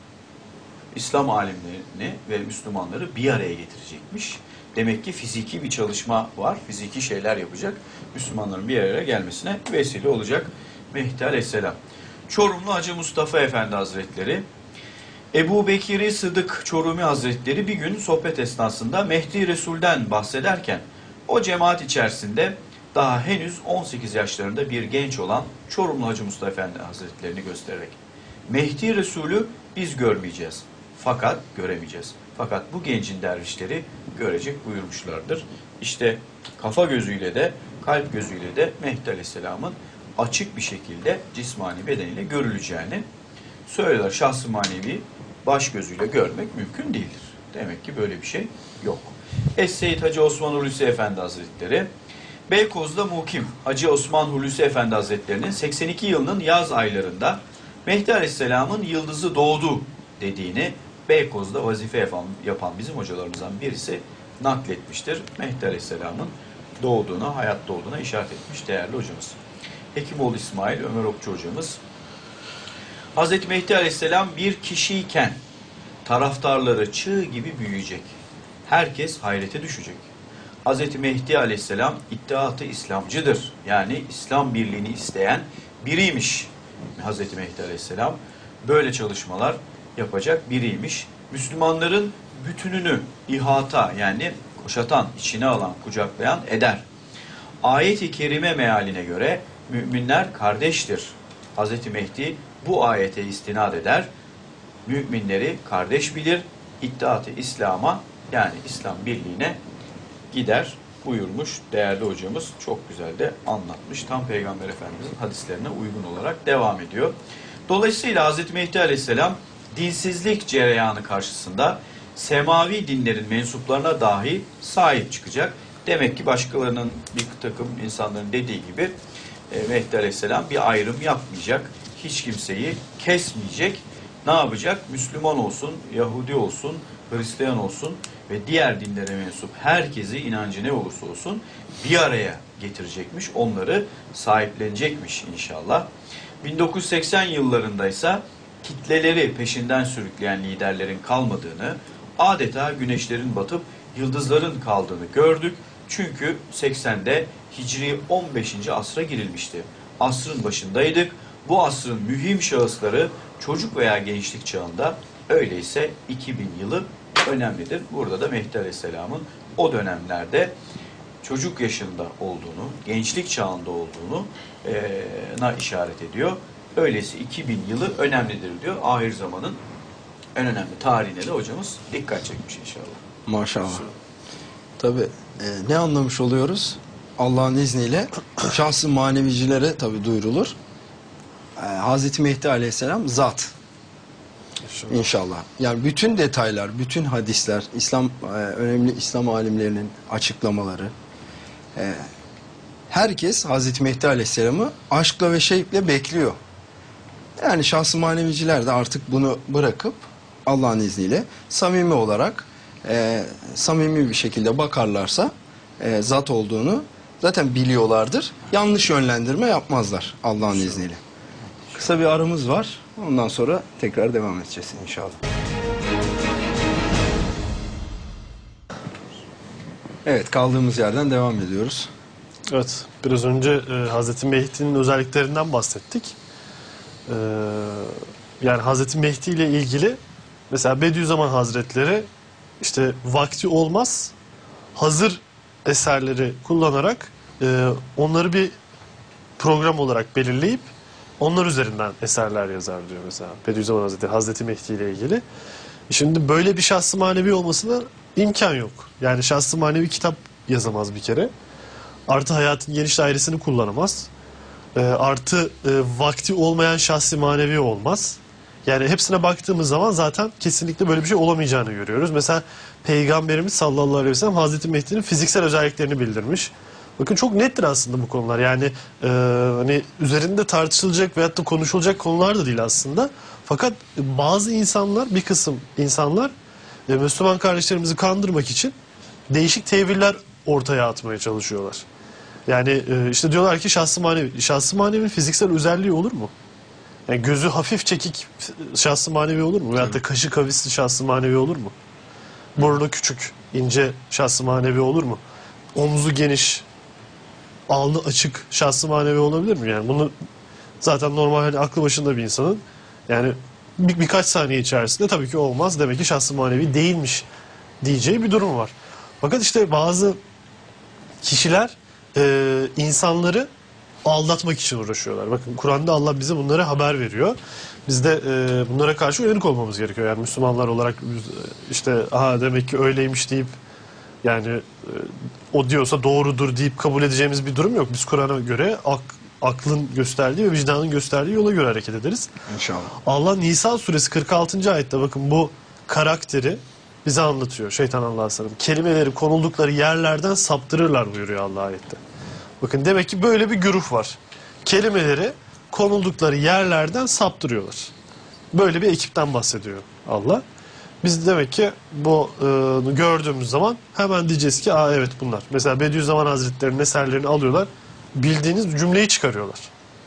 İslam alimlerini ve Müslümanları bir araya getirecekmiş. Demek ki fiziki bir çalışma var. Fiziki şeyler yapacak. Müslümanların bir araya gelmesine vesile olacak Mehdi Aleyhisselam. Çorumlu Hacı Mustafa Efendi Hazretleri, Ebu Bekir Sıdık Çorumi Hazretleri bir gün sohbet esnasında Mehdi Resul'den bahsederken o cemaat içerisinde daha henüz 18 yaşlarında bir genç olan Çorumlu Hacı Mustafa Efendi Hazretlerini göstererek Mehdi Resul'ü biz görmeyeceğiz fakat göremeyeceğiz. Fakat bu gencin dervişleri görecek buyurmuşlardır. İşte kafa gözüyle de kalp gözüyle de Mehdi Aleyhisselam'ın açık bir şekilde cismani bedeniyle görüleceğini söylüyorlar. Şahs-ı manevi baş gözüyle görmek mümkün değildir. Demek ki böyle bir şey yok. Es-Seyyid Hacı Osman Hulusi Efendi Hazretleri, Beykoz'da mukim Hacı Osman Hulusi Efendi Hazretleri'nin 82 yılının yaz aylarında Mehdi Aleyhisselam'ın yıldızı doğdu dediğini Beykoz'da vazife yapan bizim hocalarımızdan birisi nakletmiştir. Mehdi Aleyhisselam'ın doğduğuna, hayatta olduğuna işaret etmiş değerli hocamız. Hekimoğlu İsmail Ömer Okçu hocamız, Hazreti Mehdi Aleyhisselam bir kişiyken taraftarları çığ gibi büyüyecek. Herkes hayrete düşecek. Hazreti Mehdi Aleyhisselam İttihat-ı İslamcıdır. Yani İslam birliğini isteyen biriymiş Hazreti Mehdi Aleyhisselam. Böyle çalışmalar yapacak biriymiş. Müslümanların bütününü ihata yani kuşatan, içine alan, kucaklayan eder. Ayet-i kerime mealine göre müminler kardeştir. Hazreti Mehdi bu ayete istinad eder. Müminleri kardeş bilir. İttihat-ı İslam'a yani İslam birliğine gider buyurmuş değerli hocamız. Çok güzel de anlatmış. Tam Peygamber Efendimizin hadislerine uygun olarak devam ediyor. Dolayısıyla Hazreti Mehdi Aleyhisselam dinsizlik cereyanı karşısında semavi dinlerin mensuplarına dahi sahip çıkacak. Demek ki başkalarının bir takım insanların dediği gibi Mehdi Aleyhisselam bir ayrım yapmayacak. Hiç kimseyi kesmeyecek. Ne yapacak? Müslüman olsun, Yahudi olsun, Hristiyan olsun ve diğer dinlere mensup herkesi inancı ne olursa olsun bir araya getirecekmiş. Onları sahiplenecekmiş inşallah. 1980 yıllarında ise kitleleri peşinden sürükleyen liderlerin kalmadığını, adeta güneşlerin batıp yıldızların kaldığını gördük. Çünkü 80'de Hicri 15. asra girilmişti. Asrın başındaydık. Bu asrın mühim şahısları çocuk veya gençlik çağında, öyleyse 2000 yılı önemlidir. Burada da Mehdi Aleyhisselam'ın o dönemlerde çocuk yaşında olduğunu, gençlik çağında olduğunu işaret ediyor. Öyleyse 2000 yılı önemlidir diyor. Ahir zamanın en önemli tarihine de hocamız dikkat çekmiş inşallah. Maşallah. Tabii ne anlamış oluyoruz? Allah'ın izniyle şahsı manevicilere tabii duyurulur. Hazreti Mehdi Aleyhisselam zat. İnşallah. Yani bütün detaylar, bütün hadisler, önemli İslam alimlerinin açıklamaları, herkes Hazreti Mehdi Aleyhisselam'ı aşkla ve şevkle bekliyor. Yani şahsı maneviciler de artık bunu bırakıp Allah'ın izniyle samimi olarak, samimi bir şekilde bakarlarsa zat olduğunu zaten biliyorlardır. Yanlış yönlendirme yapmazlar Allah'ın izniyle. Kısa bir aramız var. Ondan sonra tekrar devam edeceğiz inşallah. Evet, kaldığımız yerden devam ediyoruz. Evet, biraz önce Hazreti Mehdi'nin özelliklerinden bahsettik. Yani Hazreti Mehdi ile ilgili mesela Bediüzzaman Hazretleri işte vakti olmaz hazır eserleri kullanarak onları bir program olarak belirleyip onlar üzerinden eserler yazar diyor mesela Bediüzzaman Hazretleri Hazreti Mehdi ile ilgili. Şimdi böyle bir şahs-ı manevi olmasına imkan yok. Yani şahs-ı manevi kitap yazamaz bir kere. Artı hayatın geniş dairesini kullanamaz. Artı vakti olmayan şahs-ı manevi olmaz. Yani hepsine baktığımız zaman zaten kesinlikle böyle bir şey olamayacağını görüyoruz. Mesela Peygamberimiz sallallahu aleyhi ve sellem Hazreti Mehdi'nin fiziksel özelliklerini bildirmiş. Bakın çok nettir aslında bu konular. Yani hani üzerinde tartışılacak veyahut da konuşulacak konular da değil aslında. Fakat bazı insanlar, bir kısım insanlar Müslüman kardeşlerimizi kandırmak için değişik teviller ortaya atmaya çalışıyorlar. Yani işte diyorlar ki şahs-ı manevi. Şahs-ı manevinin fiziksel özelliği olur mu? Yani gözü hafif çekik şahs-ı manevi olur mu? Veyahut da kaşı kavisli şahs-ı manevi olur mu? Burnu küçük, ince şahs-ı manevi olur mu? Omzu geniş, alnı açık şahs-ı manevi olabilir mi? Yani bunu zaten normal hani aklı başında bir insanın yani birkaç saniye içerisinde tabii ki olmaz. Demek ki şahs-ı manevi değilmiş diyeceği bir durum var. Fakat işte bazı kişiler insanları aldatmak için uğraşıyorlar. Bakın Kur'an'da Allah bize bunları haber veriyor. Biz de bunlara karşı uyanık olmamız gerekiyor. Yani Müslümanlar olarak işte aha demek ki öyleymiş deyip yani o diyorsa doğrudur deyip kabul edeceğimiz bir durum yok. Biz Kur'an'a göre aklın gösterdiği ve vicdanın gösterdiği yola göre hareket ederiz. İnşallah. Allah Nisa suresi 46. ayette bakın bu karakteri bize anlatıyor. Şeytan Allah'a sanırım. Kelimeleri konuldukları yerlerden saptırırlar buyuruyor Allah ayette. Bakın demek ki böyle bir güruh var. Kelimeleri konuldukları yerlerden saptırıyorlar. Böyle bir ekipten bahsediyor Allah. Biz demek ki bu gördüğümüz zaman hemen diyeceğiz ki aa evet bunlar. Mesela Bediüzzaman Hazretleri'nin eserlerini alıyorlar. Bildiğiniz bir cümleyi çıkarıyorlar.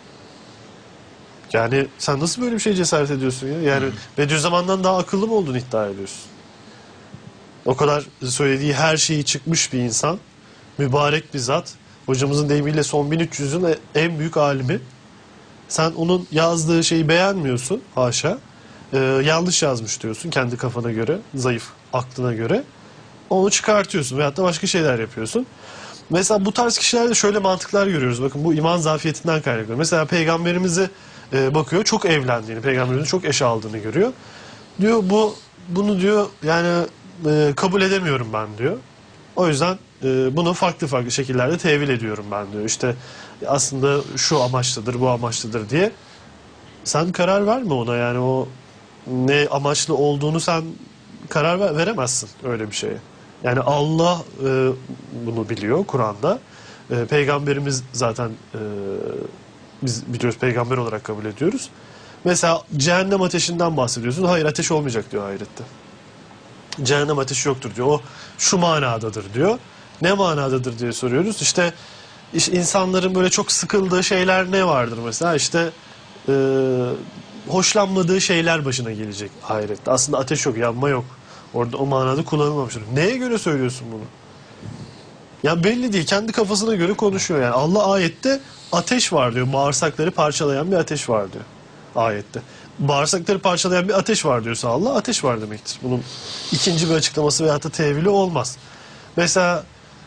Yani sen nasıl böyle bir şey cesaret ediyorsun ya? Yani Bediüzzaman'dan daha akıllı mı olduğunu iddia ediyorsun? O kadar söylediği her şeyi çıkmış bir insan. mübarek bir zat. Hocamızın deyimiyle son 1300'ün en büyük alimi. Sen onun yazdığı şeyi beğenmiyorsun, haşa. Yanlış yazmış diyorsun kendi kafana göre, zayıf aklına göre. Onu çıkartıyorsun veyahut da başka şeyler yapıyorsun. Mesela bu tarz kişilerde şöyle mantıklar görüyoruz. Bakın bu iman zafiyetinden kaynaklı. Mesela peygamberimize bakıyor, çok evlendiğini, peygamberimizin çok eş aldığını görüyor. Diyor bunu diyor yani kabul edemiyorum ben diyor. O yüzden bunu farklı farklı şekillerde tevil ediyorum ben diyor. İşte aslında şu amaçlıdır, bu amaçlıdır diye. Sen karar verme ona, yani o ne amaçlı olduğunu sen karar veremezsin öyle bir şeye. Yani Allah bunu biliyor Kur'an'da. Peygamberimiz zaten biz biliyoruz, peygamber olarak kabul ediyoruz. Mesela cehennem ateşinden bahsediyorsun. Hayır, ateş olmayacak diyor ayette. Cehennem ateşi yoktur diyor. O şu manadadır diyor. Ne manadadır diye soruyoruz. İşte insanların böyle çok sıkıldığı şeyler ne vardır mesela? İşte hoşlanmadığı şeyler başına gelecek ahirette. Aslında ateş yok, yanma yok. Orada o manada kullanılmamıştır. Neye göre söylüyorsun bunu? Ya belli değil. Kendi kafasına göre konuşuyor yani. Allah ayette ateş var diyor. Bağırsakları parçalayan bir ateş var diyor. Ayette. Bağırsakları parçalayan bir ateş var diyorsa Allah, ateş var demektir. Bunun ikinci bir açıklaması veyahut da tevili olmaz. Mesela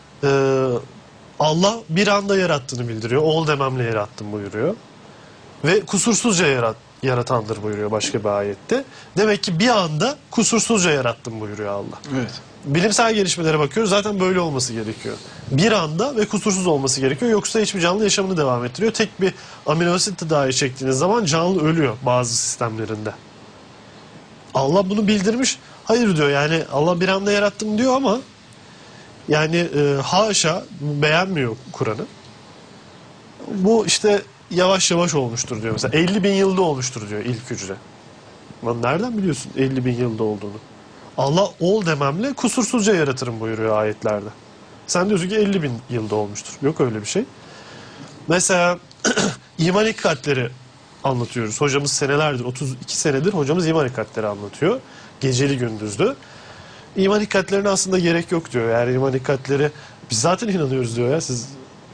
Allah bir anda yarattığını bildiriyor. Ol dememle yarattım buyuruyor. Ve kusursuzca yaratandır buyuruyor başka bir ayette. Demek ki bir anda kusursuzca yarattım buyuruyor Allah. Evet. Bilimsel gelişmelere bakıyoruz. Zaten böyle olması gerekiyor. Bir anda ve kusursuz olması gerekiyor. Yoksa hiçbir canlı yaşamını devam ettiriyor. Tek bir amino asit tedavi çektiğiniz zaman canlı ölüyor bazı sistemlerinde. Allah bunu bildirmiş. Hayır diyor, yani Allah bir anda yarattım diyor ama yani haşa, beğenmiyor Kur'an'ı. Bu işte yavaş yavaş olmuştur diyor. Mesela 50 bin yılda olmuştur diyor ilk hücre. Lan nereden biliyorsun 50 bin yılda olduğunu? Allah ol dememle kusursuzca yaratırım buyuruyor ayetlerde. Sen diyorsun ki 50 bin yılda olmuştur. Yok öyle bir şey. Mesela iman hakikatleri anlatıyoruz. Hocamız senelerdir, 32 senedir hocamız iman hakikatleri anlatıyor. Geceli gündüzlü. İman hakikatlerine aslında gerek yok diyor. Yani iman hakikatleri biz zaten inanıyoruz diyor ya. Siz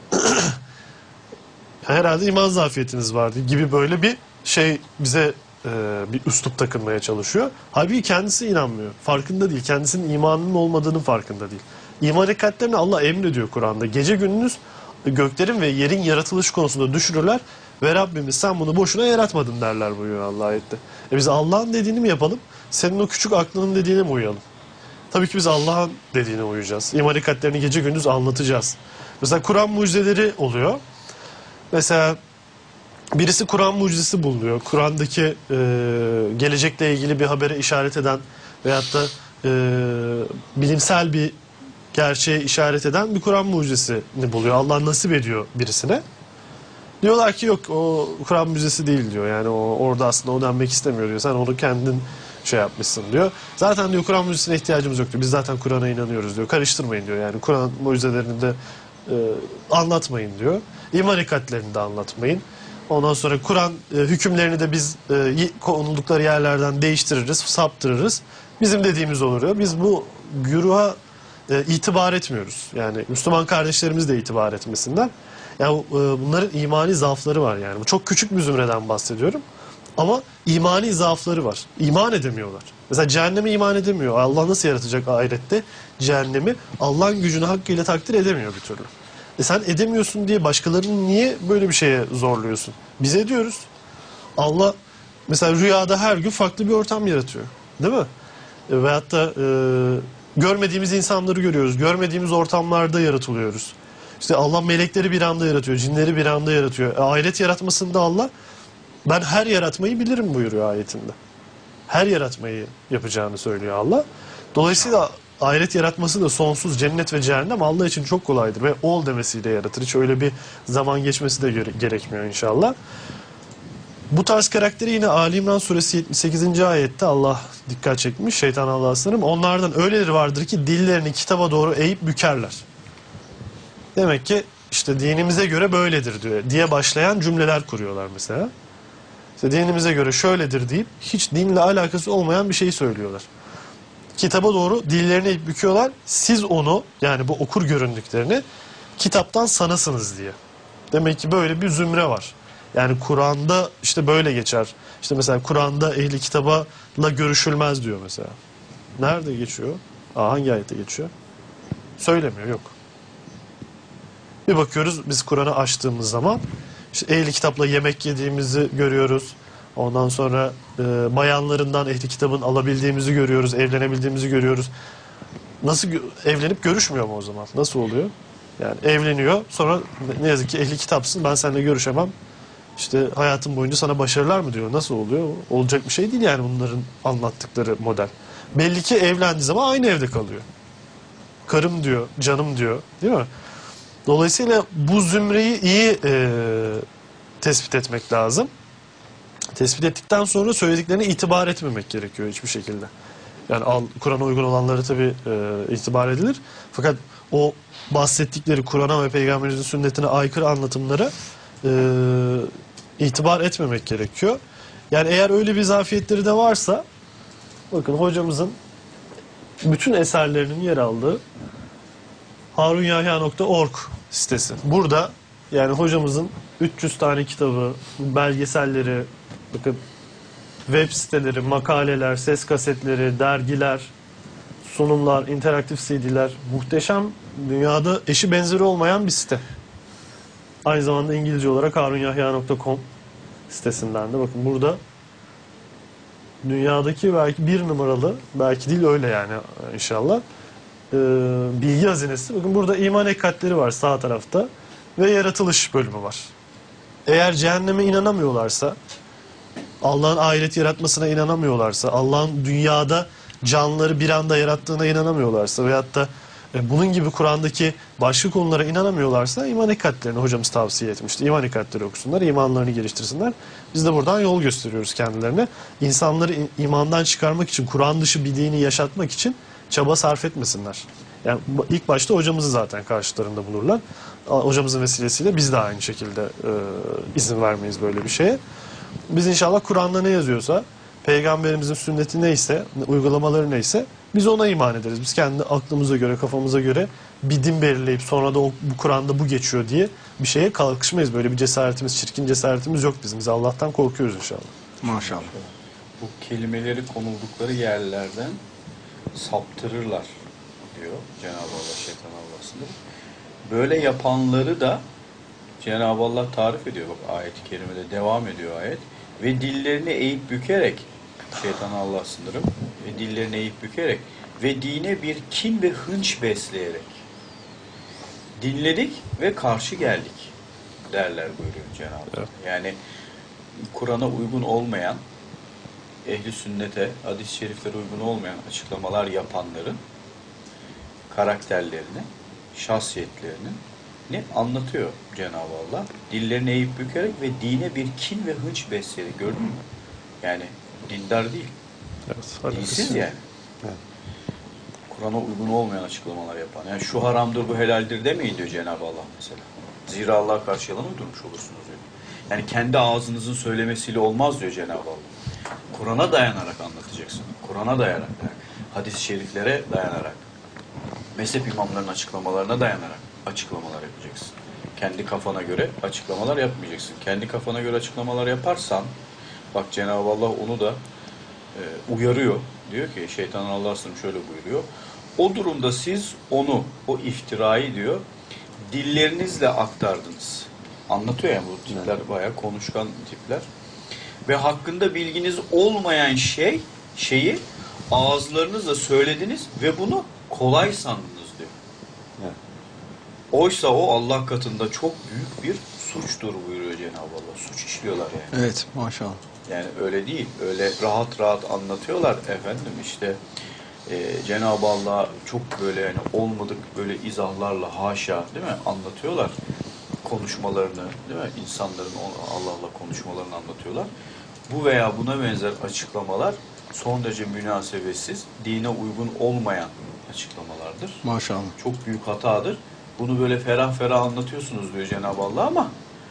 herhalde iman zafiyetiniz vardı gibi böyle bir şey bize bir üslup takılmaya çalışıyor. Halbuki kendisi inanmıyor. Farkında değil. Kendisinin imanının olmadığının farkında değil. İman hakikatlerini Allah emrediyor Kur'an'da. Gece gündüz göklerin ve yerin yaratılış konusunda düşürürler ve Rabbimiz sen bunu boşuna yaratmadın derler buyuruyor Allah ayette. Biz Allah'ın dediğini mi yapalım? Senin o küçük aklının dediğine mi uyalım? Tabii ki biz Allah'ın dediğine uyacağız. İman hakikatlerini gece gündüz anlatacağız. Mesela Kur'an mucizeleri oluyor. Mesela birisi Kur'an mucizesi buluyor. Kur'an'daki gelecekle ilgili bir habere işaret eden veyahut da bilimsel bir gerçeğe işaret eden bir Kur'an mucizesini buluyor. Allah nasip ediyor birisine. Diyorlar ki yok, o Kur'an mucizesi değil diyor. Yani orada aslında o denmek istemiyor diyor. Sen onu kendin şey yapmışsın diyor. Zaten diyor Kur'an mucizesine ihtiyacımız yok diyor. Biz zaten Kur'an'a inanıyoruz diyor. Karıştırmayın diyor. Yani Kur'an mucizelerini de anlatmayın diyor. İman hakikatlerini de anlatmayın. Ondan sonra Kur'an hükümlerini de biz konuldukları yerlerden değiştiririz, saptırırız. Bizim dediğimiz olur diyor. Biz bu güruha itibar etmiyoruz. Yani Müslüman kardeşlerimiz de itibar etmesinler. Yani bunların imani zaafları var yani. Bu çok küçük bir zümreden bahsediyorum. Ama imani zaafları var. İman edemiyorlar. Mesela cehenneme iman edemiyor. Allah nasıl yaratacak ahirette cehennemi? Allah'ın gücünü hakkıyla takdir edemiyor bir türlü. Sen edemiyorsun diye başkalarını niye böyle bir şeye zorluyorsun? Biz ediyoruz. Allah mesela rüyada her gün farklı bir ortam yaratıyor. Değil mi? Veyahut da görmediğimiz insanları görüyoruz. Görmediğimiz ortamlarda yaratılıyoruz. İşte Allah melekleri bir anda yaratıyor. Cinleri bir anda yaratıyor. Ahiret yaratmasında Allah ben her yaratmayı bilirim buyuruyor ayetinde. Her yaratmayı yapacağını söylüyor Allah. Dolayısıyla ahiret yaratması da sonsuz cennet ve cehennem Allah için çok kolaydır ve ol demesiyle yaratır. Hiç öyle bir zaman geçmesi de gerekmiyor inşallah. Bu tarz karakteri yine Ali İmran suresi 78. ayette Allah dikkat çekmiş. Şeytan Allah'a sığınırım. Onlardan öyleleri vardır ki dillerini kitaba doğru eğip bükerler. Demek ki işte dinimize göre böyledir diyor diye başlayan cümleler kuruyorlar mesela. İşte dinimize göre şöyledir deyip hiç dinle alakası olmayan bir şeyi söylüyorlar. Kitaba doğru dillerini eğip büküyorlar. Siz onu, yani bu okur göründüklerini kitaptan sanasınız diye. Demek ki böyle bir zümre var. Yani Kur'an'da işte böyle geçer. İşte mesela Kur'an'da ehli kitaba görüşülmez diyor mesela. Nerede geçiyor? Hangi ayette geçiyor? Söylemiyor, yok. Bir bakıyoruz biz Kur'an'ı açtığımız zaman işte ehli kitapla yemek yediğimizi görüyoruz. Ondan sonra bayanlarından ehli kitabın alabildiğimizi görüyoruz, evlenebildiğimizi görüyoruz. Nasıl evlenip görüşmüyor mu o zaman? Nasıl oluyor? Yani evleniyor, sonra ne yazık ki ehli kitapsın, ben seninle görüşemem. İşte hayatım boyunca sana başarılar mı diyor. Nasıl oluyor? Olacak bir şey değil yani bunların anlattıkları model. Belli ki evlendiği zaman aynı evde kalıyor. Karım diyor, canım diyor, değil mi? Dolayısıyla bu zümreyi iyi tespit etmek lazım. Tespit ettikten sonra söylediklerine itibar etmemek gerekiyor hiçbir şekilde. Yani Kur'an'a uygun olanları tabii itibar edilir. Fakat o bahsettikleri Kur'an'a ve Peygamberimizin sünnetine aykırı anlatımlara itibar etmemek gerekiyor. Yani eğer öyle bir zafiyetleri de varsa, bakın hocamızın bütün eserlerinin yer aldığı harunyahya.org sitesi. Burada yani hocamızın 300 tane kitabı, belgeselleri, bakın web siteleri, makaleler, ses kasetleri, dergiler, sunumlar, interaktif CD'ler, muhteşem, dünyada eşi benzeri olmayan bir site. Aynı zamanda İngilizce olarak harunyahya.com sitesinden de bakın burada dünyadaki belki bir numaralı, belki değil öyle yani inşallah, bilgi hazinesi. Bakın burada iman ekatleri var sağ tarafta ve yaratılış bölümü var. Eğer cehenneme inanamıyorlarsa, Allah'ın ahiret yaratmasına inanamıyorlarsa, Allah'ın dünyada canlıları bir anda yarattığına inanamıyorlarsa veyahut da bunun gibi Kur'an'daki başka konulara inanamıyorlarsa iman ikatlerini hocamız tavsiye etmişti. İman ikatleri okusunlar, imanlarını geliştirsinler. Biz de buradan yol gösteriyoruz kendilerine. İnsanları imandan çıkarmak için, Kur'an dışı bir dini yaşatmak için çaba sarf etmesinler. Yani ilk başta hocamızı zaten karşılarında bulurlar. Hocamızın vesilesiyle biz de aynı şekilde izin vermeyiz böyle bir şeye. Biz inşallah Kur'an'da ne yazıyorsa, Peygamberimizin sünneti neyse, uygulamaları neyse biz ona iman ederiz. Biz kendi aklımıza göre, kafamıza göre bir din belirleyip sonra da bu Kur'an'da bu geçiyor diye bir şeye kalkışmayız. Böyle bir cesaretimiz, çirkin cesaretimiz yok bizim. Biz Allah'tan korkuyoruz inşallah. Maşallah. Bu kelimeleri konuldukları yerlerden saptırırlar diyor Cenab-ı Allah, şeytan Allah'sındır. Böyle yapanları da Cenab-ı Allah tarif ediyor. Bak ayet-i kerimede devam ediyor ayet. Ve dillerini eğip bükerek, şeytan Allah sınırım, ve dillerini eğip bükerek ve dine bir kin ve hınç besleyerek dinledik ve karşı geldik derler buyuruyor Cenab-ı Allah. Evet. Yani Kur'an'a uygun olmayan, ehli sünnete, hadis-i şeriflere uygun olmayan açıklamalar yapanların karakterlerini, şahsiyetlerini ne anlatıyor Cenab-ı Allah. Dillerini eğip bükerek ve dine bir kin ve hınç besleyerek. Gördün mü? Yani dindar değil. Evet, dinsiz yani. Evet. Kur'an'a uygun olmayan açıklamalar yapan. Yani şu haramdır, bu helaldir demeyin diyor Cenab-ı Allah mesela. Zira Allah'a karşı yalan uydurmuş olursunuz diyor. Yani kendi ağzınızın söylemesiyle olmaz diyor Cenab-ı Allah. Kur'an'a dayanarak anlatacaksın. Kur'an'a dayanarak, yani hadis-i şeriflere dayanarak, mezhep imamlarının açıklamalarına dayanarak açıklamalar yapacaksın. Kendi kafana göre açıklamalar yapmayacaksın. Kendi kafana göre açıklamalar yaparsan, bak Cenab-ı Allah onu da uyarıyor. Diyor ki şeytan Allah'ın şöyle buyuruyor. O durumda siz onu, o iftirayı diyor, dillerinizle aktardınız. Anlatıyor yani bu tipler bayağı konuşkan tipler. Ve hakkında bilginiz olmayan şeyi ağızlarınızla söylediniz ve bunu kolay sandınız diyor. Evet. Oysa o Allah katında çok büyük bir suçtur buyuruyor Cenab-ı Allah. Suç işliyorlar yani. Evet, maşallah. Yani öyle değil. Öyle rahat rahat anlatıyorlar efendim işte Cenab-ı Allah çok böyle yani olmadık böyle izahlarla haşa değil mi anlatıyorlar konuşmalarını değil mi? İnsanların Allah'la konuşmalarını anlatıyorlar. Bu veya buna benzer açıklamalar son derece münasebetsiz, dine uygun olmayan açıklamalardır. Maşallah. Çok büyük hatadır. Bunu böyle ferah ferah anlatıyorsunuz diyor Cenab-ı Allah ama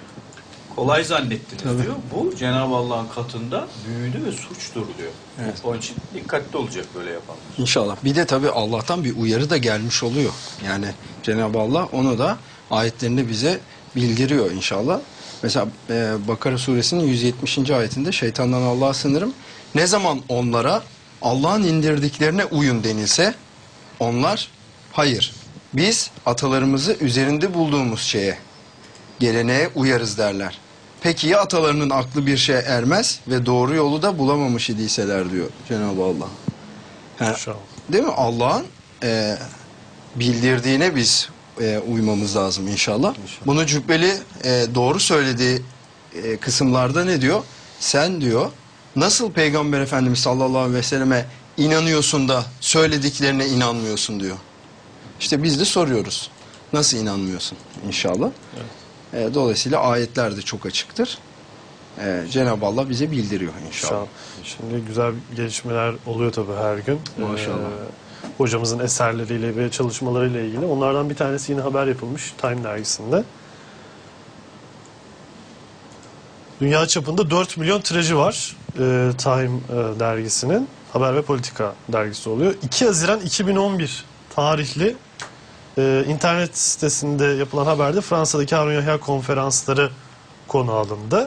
kolay zannettiniz Tabii. diyor. Bu Cenab-ı Allah'ın katında büyüdü ve suçtur diyor. Evet. Onun için dikkatli olacak böyle yapanlar. İnşallah. Bir de tabii Allah'tan bir uyarı da gelmiş oluyor. Yani Cenab-ı Allah onu da ayetlerini bize bildiriyor inşallah. Mesela Bakara suresinin 170. ayetinde şeytandan Allah'a sığınırım. Ne zaman onlara Allah'ın indirdiklerine uyun denilse onlar hayır biz atalarımızı üzerinde bulduğumuz şeye, geleneğe uyarız derler. Peki ya atalarının aklı bir şeye ermez ve doğru yolu da bulamamış idiyseler diyor Cenab-ı Allah. İnşallah. Değil mi? Allah'ın bildirdiğine biz uymamız lazım inşallah. Bunu Cübbeli doğru söylediği kısımlarda ne diyor? Sen diyor nasıl Peygamber Efendimiz sallallahu aleyhi ve selleme inanıyorsun da söylediklerine inanmıyorsun diyor. İşte biz de soruyoruz. Nasıl inanmıyorsun inşallah? Evet. Dolayısıyla ayetler de çok açıktır. Cenab-ı Allah bize bildiriyor inşallah. Şimdi güzel gelişmeler oluyor tabii her gün. Maşallah. Hocamızın eserleriyle ve çalışmalarıyla ilgili. Onlardan bir tanesi yine haber yapılmış Time dergisinde. Dünya çapında 4 milyon tirajı var Time dergisinin. Haber ve Politika dergisi oluyor. 2 Haziran 2011 tarihli internet sitesinde yapılan haberde Fransa'daki Harun Yahya konferansları konu alındı.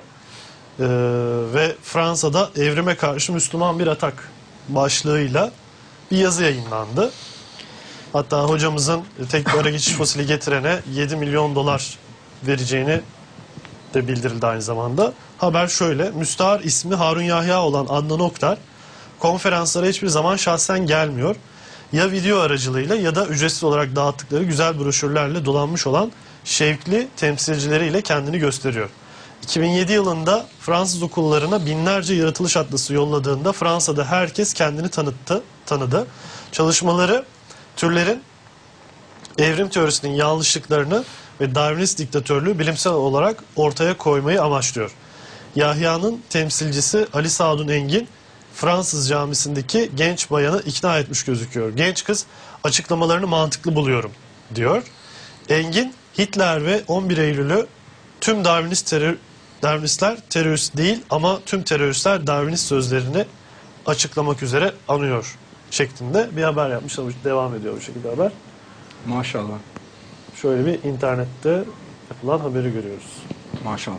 Ve Fransa'da evrime karşı Müslüman bir atak başlığıyla bir yazı yayınlandı. Hatta hocamızın tek bir ara geçiş fosili getirene 7 milyon dolar vereceğini de bildirildi aynı zamanda. Haber şöyle: müstahar ismi Harun Yahya olan Adnan Oktar konferanslara hiçbir zaman şahsen gelmiyor. Ya video aracılığıyla ya da ücretsiz olarak dağıttıkları güzel broşürlerle dolanmış olan şevkli temsilcileriyle kendini gösteriyor. 2007 yılında Fransız okullarına binlerce yaratılış atlası yolladığında Fransa'da herkes kendini tanıdı. Çalışmaları türlerin evrim teorisinin yanlışlıklarını ve Darwinist diktatörlüğü bilimsel olarak ortaya koymayı amaçlıyor. Yahya'nın temsilcisi Ali Sadun Engin Fransız camisindeki genç bayanı ikna etmiş gözüküyor. Genç kız açıklamalarını mantıklı buluyorum diyor. Engin Hitler ve 11 Eylül'ü tüm Darwinistler terörist değil ama tüm teröristler Darwinist sözlerini açıklamak üzere anıyor şeklinde bir haber yapmış. Devam ediyor bu şekilde haber. Maşallah. Şöyle bir internette yapılan haberi görüyoruz. Maşallah.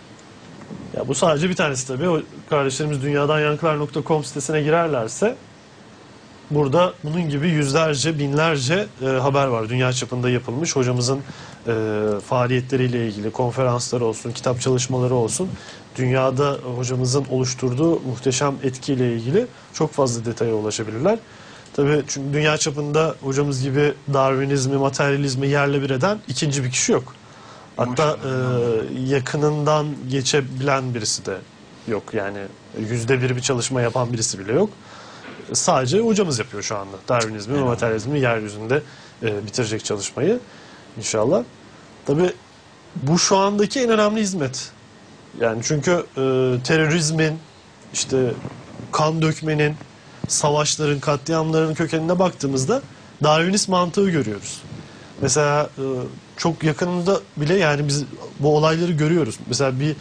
Ya bu sadece bir tanesi tabii. O kardeşlerimiz dünyadanyankılar.com sitesine girerlerse burada bunun gibi yüzlerce, binlerce haber var. Dünya çapında yapılmış. Hocamızın faaliyetleriyle ilgili konferansları olsun, kitap çalışmaları olsun. Dünyada hocamızın oluşturduğu muhteşem etkiyle ilgili çok fazla detaya ulaşabilirler. Tabii çünkü dünya çapında hocamız gibi Darwinizmi, materyalizmi yerle bir eden ikinci bir kişi yok. Hatta yakınından geçebilen birisi de yok. Yani %1 bir çalışma yapan birisi bile yok. Sadece hocamız yapıyor şu anda. Darwinizmi ve materyalizmi yeryüzünde bitirecek çalışmayı inşallah. Tabii bu şu andaki en önemli hizmet. Yani çünkü terörizmin, işte kan dökmenin, savaşların, katliamların kökenine baktığımızda Darwinist mantığı görüyoruz. Mesela çok yakınında bile yani biz bu olayları görüyoruz. Mesela bir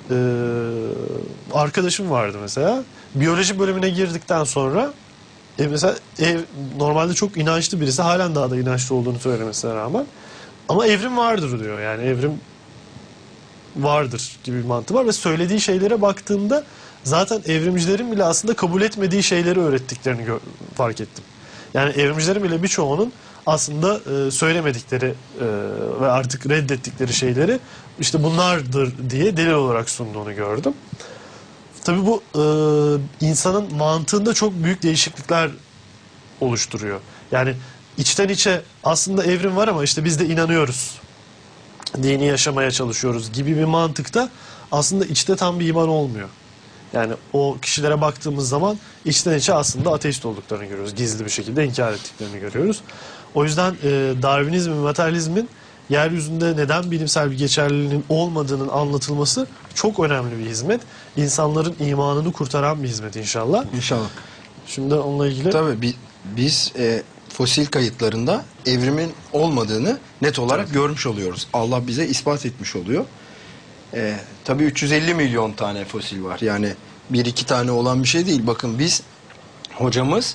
arkadaşım vardı mesela. Biyoloji bölümüne girdikten sonra mesela normalde çok inançlı birisi, halen daha da inançlı olduğunu söylemesine rağmen, ama evrim vardır diyor. Yani evrim vardır gibi bir mantığı var ve söylediği şeylere baktığımda zaten evrimcilerin bile aslında kabul etmediği şeyleri öğrettiklerini fark ettim. Yani evrimcilerin bile birçoğunun aslında söylemedikleri ve artık reddettikleri şeyleri işte bunlardır diye delil olarak sunduğunu gördüm. Tabii bu insanın mantığında çok büyük değişiklikler oluşturuyor. Yani içten içe aslında evrim var ama işte biz de inanıyoruz, dini yaşamaya çalışıyoruz gibi bir mantıkta aslında içte tam bir iman olmuyor. Yani o kişilere baktığımız zaman içten içe aslında ateist olduklarını görüyoruz. Gizli bir şekilde inkar ettiklerini görüyoruz. O yüzden Darwinizm ve materyalizmin yeryüzünde neden bilimsel bir geçerliliğinin olmadığının anlatılması çok önemli bir hizmet. İnsanların imanını kurtaran bir hizmet inşallah. İnşallah. Şimdi onunla ilgili... Tabii biz fosil kayıtlarında evrimin olmadığını net olarak görmüş oluyoruz. Allah bize ispat etmiş oluyor. Tabii 350 milyon tane fosil var. Yani bir iki tane olan bir şey değil. Bakın biz hocamız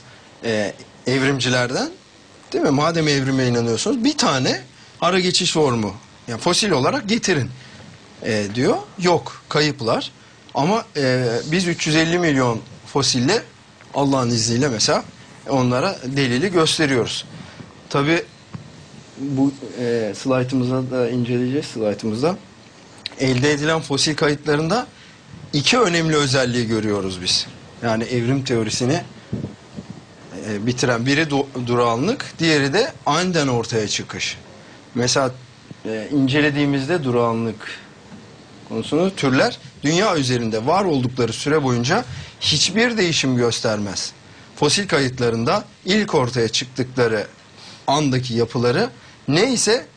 evrimcilerden, değil mi? Madem evrime inanıyorsunuz bir tane ara geçiş formu yani fosil olarak getirin diyor. Yok, kayıplar. Ama biz 350 milyon fosille Allah'ın izniyle mesela onlara delili gösteriyoruz. Tabii bu slaytımızda da inceleyeceğiz, slaytımızda. Elde edilen fosil kayıtlarında iki önemli özelliği görüyoruz biz. Yani evrim teorisini bitiren biri durağanlık, diğeri de aniden ortaya çıkış. Mesela incelediğimizde durağanlık konusunu, türler dünya üzerinde var oldukları süre boyunca hiçbir değişim göstermez. Fosil kayıtlarında ilk ortaya çıktıkları andaki yapıları neyse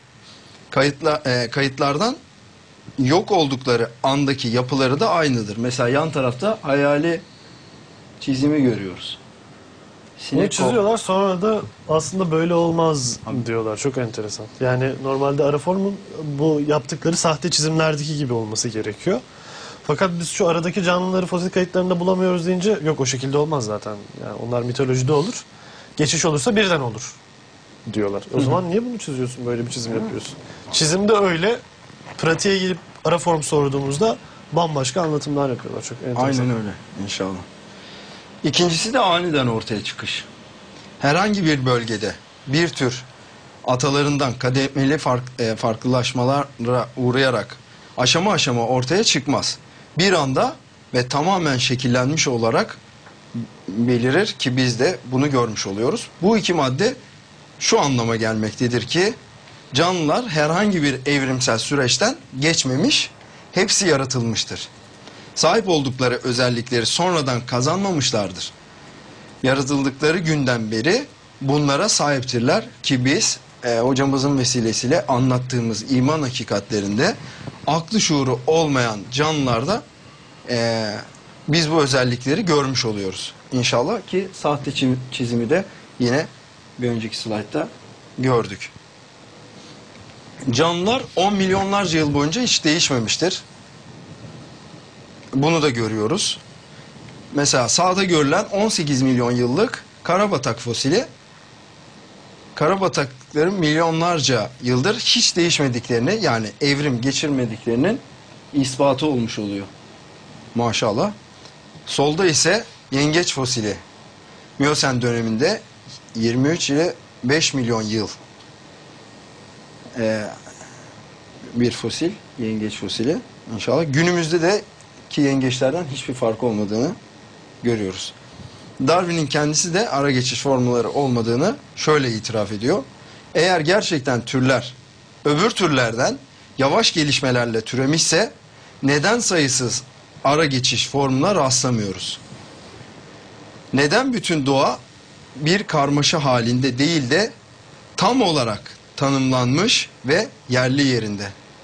kayıtlardan yok oldukları andaki yapıları da aynıdır. Mesela yan tarafta hayali çizimi görüyoruz. Bunu çiziyorlar, sonra da aslında böyle olmaz diyorlar. Çok enteresan. Yani normalde Araform'un bu yaptıkları sahte çizimlerdeki gibi olması gerekiyor. Fakat biz şu aradaki canlıları fosil kayıtlarında bulamıyoruz deyince yok, o şekilde olmaz zaten. Yani onlar mitolojide olur. Geçiş olursa birden olur diyorlar. O zaman niye bunu çiziyorsun, böyle bir çizim yapıyorsun? Çizimde öyle, pratiğe gelip Araform sorduğumuzda bambaşka anlatımlar yapıyorlar. Çok enteresan. Aynen öyle inşallah. İkincisi de aniden ortaya çıkış. Herhangi bir bölgede bir tür atalarından kademeli farklılaşmalara uğrayarak aşama aşama ortaya çıkmaz. Bir anda ve tamamen şekillenmiş olarak belirir ki biz de bunu görmüş oluyoruz. Bu iki madde şu anlama gelmektedir ki canlılar herhangi bir evrimsel süreçten geçmemiş, hepsi yaratılmıştır. Sahip oldukları özellikleri sonradan kazanmamışlardır. Yaratıldıkları günden beri bunlara sahiptirler ki biz hocamızın vesilesiyle anlattığımız iman hakikatlerinde aklı şuuru olmayan canlılarda biz bu özellikleri görmüş oluyoruz. İnşallah ki sahte çizimi de yine bir önceki slaytta gördük. Canlılar 10 milyonlarca yıl boyunca hiç değişmemiştir. Bunu da görüyoruz. Mesela sağda görülen 18 milyon yıllık karabatak fosili, karabatakların milyonlarca yıldır hiç değişmediklerini, yani evrim geçirmediklerinin ispatı olmuş oluyor. Maşallah. Solda ise yengeç fosili. Miyosen döneminde 23 ile 5 milyon yıl bir fosil, yengeç fosili. İnşallah günümüzde de ki yengeçlerden hiçbir fark olmadığını görüyoruz. Darwin'in kendisi de ara geçiş formları olmadığını şöyle itiraf ediyor. Eğer gerçekten türler öbür türlerden yavaş gelişmelerle türemişse neden sayısız ara geçiş formuna rastlamıyoruz? Neden bütün doğa bir karmaşa halinde değil de tam olarak tanımlanmış ve yerli yerinde?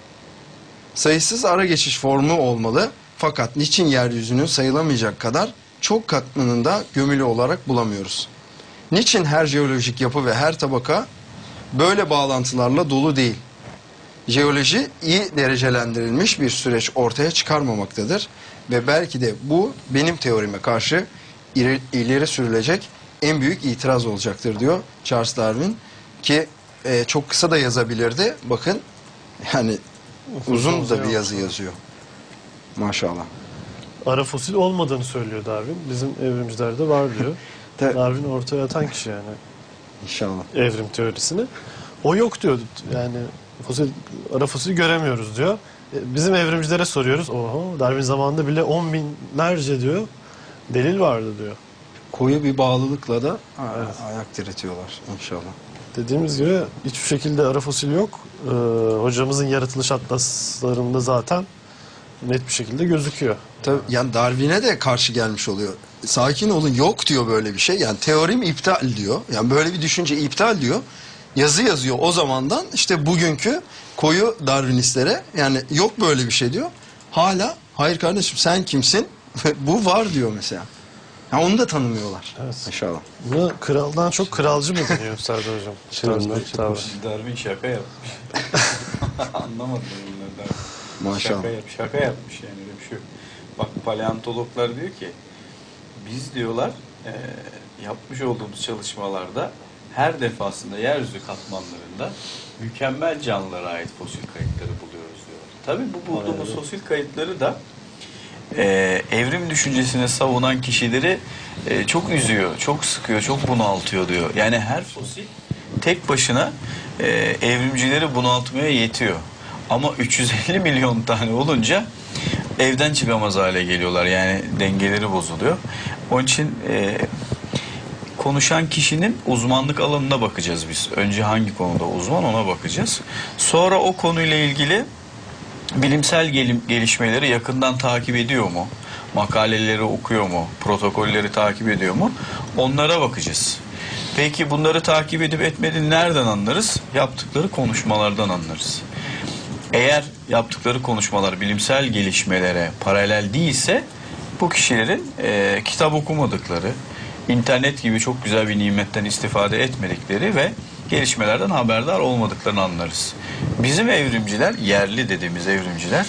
Sayısız ara geçiş formu olmalı, fakat niçin yeryüzünün sayılamayacak kadar çok katmanında gömülü olarak bulamıyoruz? Niçin her jeolojik yapı ve her tabaka böyle bağlantılarla dolu değil? Jeoloji iyi derecelendirilmiş bir süreç ortaya çıkarmamaktadır ve belki de bu benim teorime karşı ileri sürülecek en büyük itiraz olacaktır diyor Charles Darwin ki çok kısa da yazabilirdi. Bakın yani uzun da bir yazı yazıyor. Maşallah. Ara fosil olmadığını söylüyor Darwin. Bizim evrimcilerde var diyor. Darwin ortaya atan kişi yani. İnşallah. Evrim teorisini. O yok diyor. Yani ara fosil göremiyoruz diyor. Bizim evrimcilere soruyoruz. Oho, Darwin zamanında bile 10 binlerce diyor delil vardı diyor. Koyu bir bağlılıkla da ayak diretiyorlar inşallah. Dediğimiz gibi hiçbir şekilde ara fosil yok. Hocamızın yaratılış atlaslarında zaten net bir şekilde gözüküyor. Tabii, yani Darwin'e de karşı gelmiş oluyor. Sakin olun, yok diyor böyle bir şey. Yani teorim iptal diyor. Yani böyle bir düşünce iptal diyor. Yazı yazıyor o zamandan işte bugünkü koyu Darwinistlere, yani yok böyle bir şey diyor. Hala hayır kardeşim sen kimsin? Bu var diyor mesela. Yani onu da tanımıyorlar. Evet. İnşallah. Buna kraldan çok kralcı mı deniyor Serdar Hocam? Darwin şaka yapmış. Anlamadım bunları. Maşallah. Şaka yapmış yani, öyle bir şey yok. Bak paleontologlar diyor ki biz diyorlar yapmış olduğumuz çalışmalarda her defasında yeryüzü katmanlarında mükemmel canlılara ait fosil kayıtları buluyoruz diyorlar. Tabii bu bulduğumuz fosil kayıtları da evrim düşüncesini savunan kişileri çok üzüyor, çok sıkıyor, çok bunaltıyor diyor. Yani her fosil tek başına evrimcileri bunaltmaya yetiyor. Ama 350 milyon tane olunca evden çıkamaz hale geliyorlar. Yani dengeleri bozuluyor. Onun için konuşan kişinin uzmanlık alanına bakacağız biz. Önce hangi konuda uzman ona bakacağız. Sonra o konuyla ilgili bilimsel gelişmeleri yakından takip ediyor mu? Makaleleri okuyor mu? Protokolleri takip ediyor mu? Onlara bakacağız. Peki bunları takip edip etmediğini nereden anlarız? Yaptıkları konuşmalardan anlarız. Eğer yaptıkları konuşmalar bilimsel gelişmelere paralel değilse bu kişilerin kitap okumadıkları, internet gibi çok güzel bir nimetten istifade etmedikleri ve gelişmelerden haberdar olmadıklarını anlarız. Bizim evrimciler, yerli dediğimiz evrimciler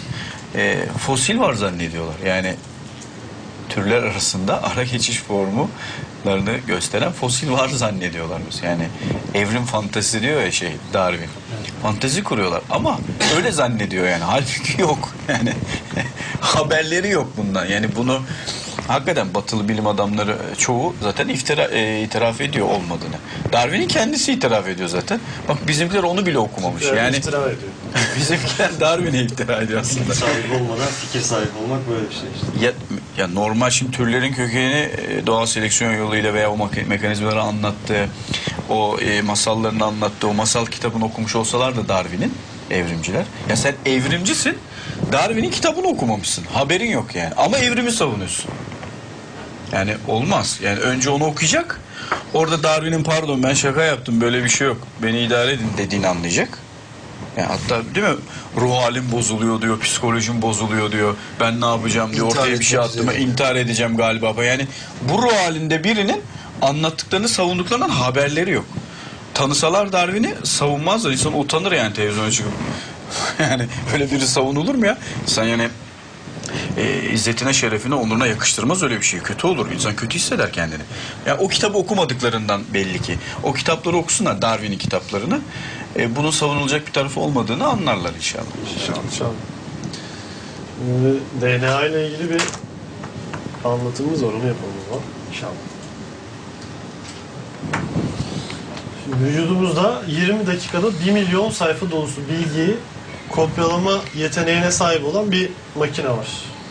fosil var zannediyorlar. Yani türler arasında ara geçiş formlarını gösteren fosil var zannediyorlar. Yani evrim fantezi diyor ya Darwin. Fantezi kuruyorlar ama öyle zannediyor yani. Halbuki yok. Yani haberleri yok bundan. Yani bunu hakikaten batılı bilim adamları çoğu zaten itiraf ediyor olmadığını. Darwin'in kendisi itiraf ediyor zaten. Bak bizimkiler onu bile okumamış. Yani itiraf ediyor. bizimkiler Darwin'e itiraf ediyor aslında. Fikir sahibi olmadan fikir sahibi olmak böyle bir şey işte. Ya normal şimdi türlerin kökeni doğal seleksiyon yoluyla veya o mekanizmaları anlattığı, o masallarını anlattığı, o masal kitabını okumuş olsalar da Darwin'in evrimciler. Ya sen evrimcisin, Darwin'in kitabını okumamışsın. Haberin yok yani. Ama evrimi savunuyorsun. Yani olmaz. Yani önce onu okuyacak. Orada Darwin'in pardon ben şaka yaptım böyle bir şey yok. Beni idare edin dediğini anlayacak. Yani hatta değil mi? Ruh halim bozuluyor diyor, psikolojim bozuluyor diyor. Ben ne yapacağım diyor. İntihar Ortaya bir şey etmek attım. üzere. İntihar edeceğim galiba. Yani bu ruh halinde birinin anlattıklarını savunduklarından haberleri yok. Tanısalar Darwin'i savunmazlar. İnsan utanır yani televizyona çıkıp. Yani öyle biri savunulur mu ya? Sen yani izzetine, şerefine, onuruna yakıştırmaz öyle bir şey. Kötü olur. İnsan kötü hisseder kendini. Yani o kitabı okumadıklarından belli ki. O kitapları okusunlar, Darwin'in kitaplarını. Bunun savunulacak bir tarafı olmadığını anlarlar inşallah. İnşallah. DNA ile ilgili bir anlatımımız var. Onu yapalım o zaman. İnşallah. Şimdi vücudumuzda 20 dakikada 1 milyon sayfa dolusu bilgiyi kopyalama yeteneğine sahip olan bir makine var.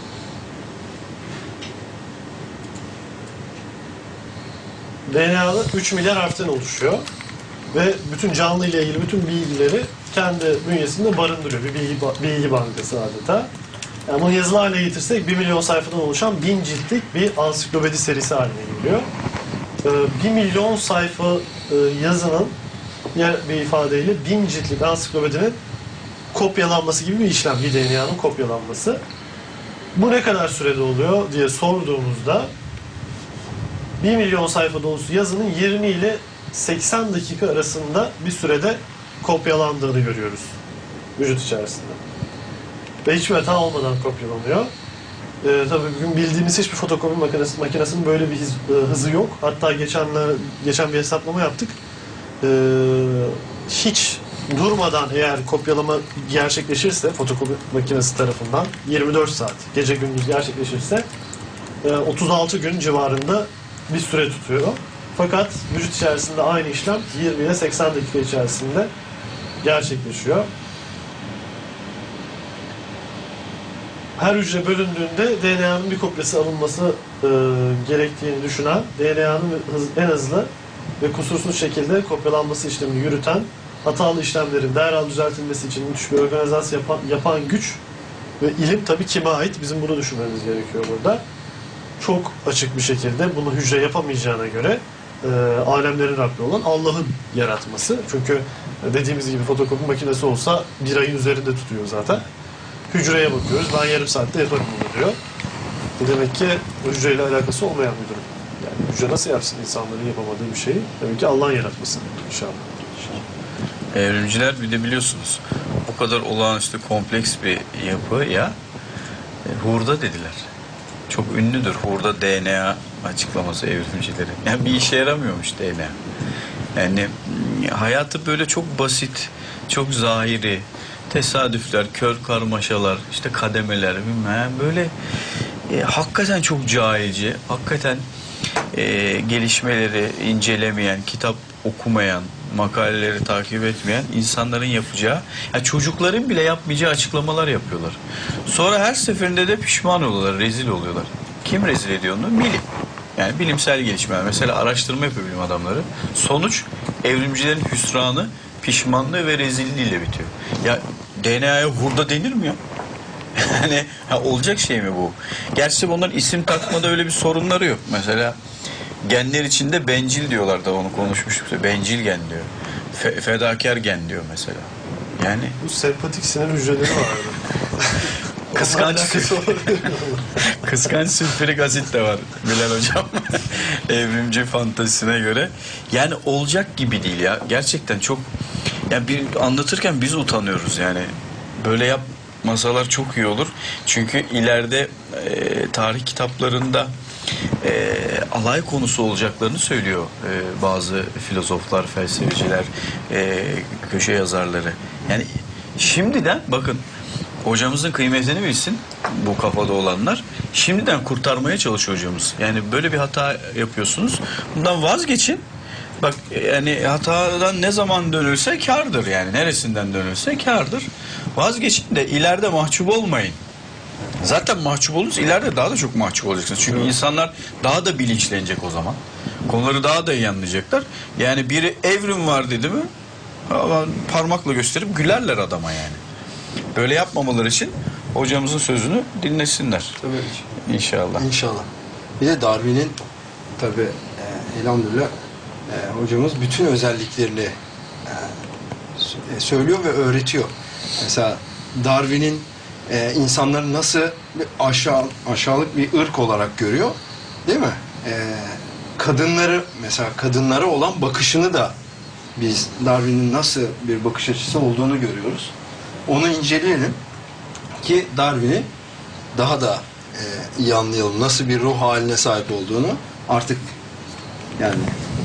DNA'da 3 milyar harften oluşuyor ve bütün canlı ile ilgili bütün bilgileri kendi bünyesinde barındırıyor. Bir bilgi bankası adeta. Yani bunu yazılı hale getirsek 1 milyon sayfadan oluşan 1000 ciltlik bir ansiklopedi serisi haline geliyor. 1 milyon sayfa yazının diğer bir ifadeyle 1000 ciltlik ansiklopedinin kopyalanması gibi bir işlem. Bir DNA'nın kopyalanması. Bu ne kadar sürede oluyor diye sorduğumuzda 1 milyon sayfa dolusu yazının 20 ile 80 dakika arasında bir sürede kopyalandığını görüyoruz vücut içerisinde. Ve hiçbir hata olmadan kopyalanıyor. Tabii bugün bildiğimiz hiçbir fotokopi makinesinin böyle bir hızı yok. Hatta geçen bir hesaplama yaptık. Hiç durmadan eğer kopyalama gerçekleşirse fotokopi makinesi tarafından 24 saat gece gündüz gerçekleşirse 36 gün civarında bir süre tutuyor. Fakat vücut içerisinde aynı işlem 20 ile 80 dakika içerisinde gerçekleşiyor. Her hücre bölündüğünde DNA'nın bir kopyası alınması gerektiğini düşünen, DNA'nın en hızlı ve kusursuz şekilde kopyalanması işlemini yürüten, hatalı işlemlerin derhal düzeltilmesi için müthiş bir organizasyon yapan güç ve ilim tabii kime ait? Bizim bunu düşünmemiz gerekiyor burada. Çok açık bir şekilde bunu hücre yapamayacağına göre alemlerin Rabbi olan Allah'ın yaratması. Çünkü dediğimiz gibi fotokopi makinesi olsa bir ayın üzerinde tutuyor zaten. Hücreye bakıyoruz. Ben yarım saatte yaparım bunu diyor. Bu demek ki hücreyle alakası olmayan bir durum. Yani hücre nasıl yapsın insanların yapamadığı bir şeyi? Demek ki Allah'ın yaratması inşallah. Evrimciler bir de biliyorsunuz bu kadar olağanüstü kompleks bir yapıya hurda dediler. Çok ünlüdür hurda DNA açıklaması evrimcilerin. Yani bir işe yaramıyormuş DNA. Yani hayatı böyle çok basit, çok zahiri, tesadüfler, kör karmaşalar, işte kademeler bilmem böyle hakikaten çok cahilce, hakikaten gelişmeleri incelemeyen, kitap okumayan, makaleleri takip etmeyen insanların yapacağı, yani çocukların bile yapmayacağı açıklamalar yapıyorlar. Sonra her seferinde de pişman oluyorlar, rezil oluyorlar. Kim rezil ediyor onu? Bilim. Yani bilimsel gelişmeler. Mesela araştırma yapıyor bilim adamları. Sonuç evrimcilerin hüsranı, pişmanlığı ve rezilliğiyle bitiyor. Ya DNA'ya hurda denir mi ya? Yani olacak şey mi bu? Gerçi bunların isim takmada öyle bir sorunları yok. Mesela genler içinde bencil diyorlar da onu konuşmuştuk. Bencil gen diyor. Fedakar gen diyor mesela. Yani Bu sempatik sinir hücreleri vardı. Kıskanç sülfürik asit de var Bilal hocam. Evrimci fantezisine göre. Yani olacak gibi değil ya. Gerçekten çok, yani bir anlatırken biz utanıyoruz yani. Böyle yapmasalar çok iyi olur. Çünkü ileride tarih kitaplarında alay konusu olacaklarını söylüyor bazı filozoflar, felsefeciler, köşe yazarları. Yani şimdiden bakın, hocamızın kıymetini bilsin bu kafada olanlar. Şimdiden kurtarmaya çalışıyor hocamız. Yani böyle bir hata yapıyorsunuz. Bundan vazgeçin. Bak yani hatadan ne zaman dönülse kârdır yani. Neresinden dönülse kârdır. Vazgeçin de ileride mahcup olmayın. Zaten mahcup olursa ileride daha da çok mahcup olacaksınız. Çünkü insanlar daha da bilinçlenecek o zaman. Konuları daha da iyi anlayacaklar. Yani biri evrim var dedi mi parmakla gösterip gülerler adama yani. Böyle yapmamaları için hocamızın sözünü dinlesinler. Tabii. İnşallah. İnşallah. Bir de Darwin'in tabii elhamdülillah hocamız bütün özelliklerini söylüyor ve öğretiyor. Mesela Darwin'in insanları nasıl bir aşağılık bir ırk olarak görüyor, değil mi? Kadınları, mesela kadınlara olan bakışını da biz Darwin'in nasıl bir bakış açısı olduğunu görüyoruz. Onu inceleyelim ki Darwin'i daha da iyi anlayalım. Nasıl bir ruh haline sahip olduğunu artık yani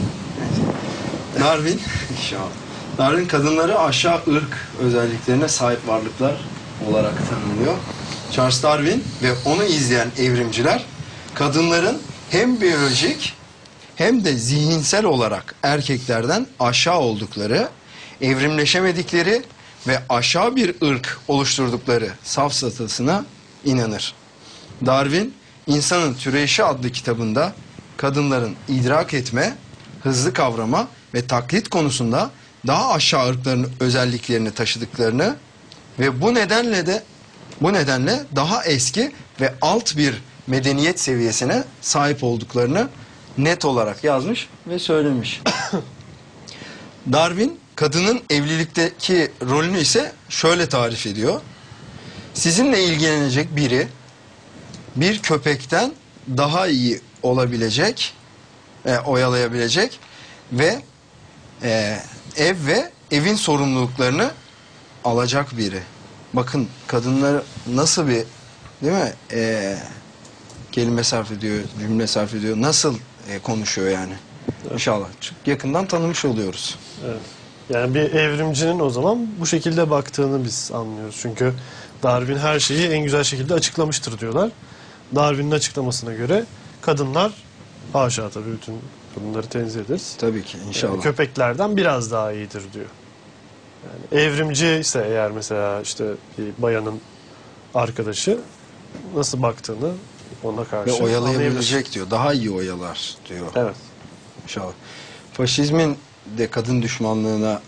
Darwin Darwin kadınları aşağı ırk özelliklerine sahip varlıklar olarak tanımlıyor. Charles Darwin ve onu izleyen evrimciler kadınların hem biyolojik hem de zihinsel olarak erkeklerden aşağı oldukları, evrimleşemedikleri ve aşağı bir ırk oluşturdukları safsatasına inanır. Darwin, İnsanın Türeyişi adlı kitabında kadınların idrak etme, hızlı kavrama ve taklit konusunda daha aşağı ırkların özelliklerini taşıdıklarını ve bu nedenle daha eski ve alt bir medeniyet seviyesine sahip olduklarını net olarak yazmış ve söylemiş. Darwin kadının evlilikteki rolünü ise şöyle tarif ediyor. Sizinle ilgilenecek biri bir köpekten daha iyi olabilecek, oyalayabilecek ve ev ve evin sorumluluklarını alacak biri. Bakın kadınlar nasıl bir, değil mi? Kelime sarf ediyor, cümle sarf ediyor. Nasıl konuşuyor yani. İnşallah. Çok yakından tanımış oluyoruz. Evet. Yani bir evrimcinin o zaman bu şekilde baktığını biz anlıyoruz. Çünkü Darwin her şeyi en güzel şekilde açıklamıştır diyorlar. Darwin'in açıklamasına göre kadınlar, haşa tabii bütün kadınları tenzih ederiz. Tabii ki inşallah. Yani köpeklerden biraz daha iyidir diyor. Yani evrimci ise eğer mesela işte bir bayanın arkadaşı nasıl baktığını ona karşı ve oyalayabilecek diyor. Daha iyi oyalar diyor. Evet. İnşallah. Faşizmin de kadın düşmanlığını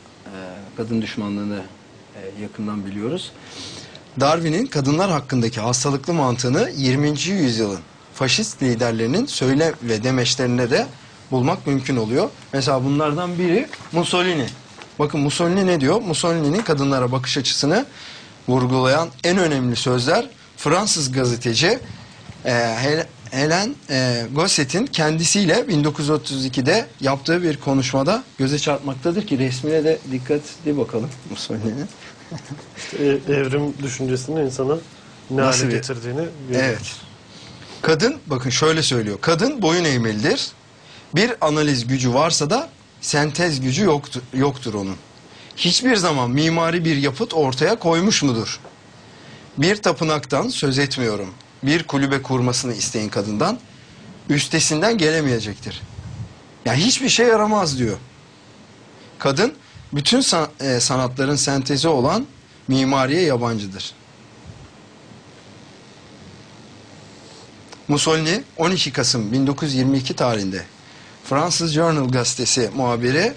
yakından biliyoruz. Darwin'in kadınlar hakkındaki hastalıklı mantığını 20. yüzyılın faşist liderlerinin söyle ve demeçlerinde de bulmak mümkün oluyor. Mesela bunlardan biri Mussolini. Bakın Mussolini ne diyor? Mussolini'nin kadınlara bakış açısını vurgulayan en önemli sözler Fransız gazeteci Helen Gosset'in kendisiyle 1932'de yaptığı bir konuşmada göze çarpmaktadır ki resmine de dikkatli bakalım Mussolini'nin. Evrim düşüncesinin insana ne hale getirdiğini görüyoruz. Evet. Kadın bakın şöyle söylüyor. Kadın boyun eğmelidir. Bir analiz gücü varsa da sentez gücü yoktur onun. Hiçbir zaman mimari bir yapıt ortaya koymuş mudur? Bir tapınaktan söz etmiyorum. Bir kulübe kurmasını isteyin kadından, üstesinden gelemeyecektir. Yani hiçbir şey yaramaz diyor. Kadın bütün sanatların sentezi olan mimariye yabancıdır. Mussolini 12 Kasım 1922 tarihinde Fransız Journal gazetesi muhabiri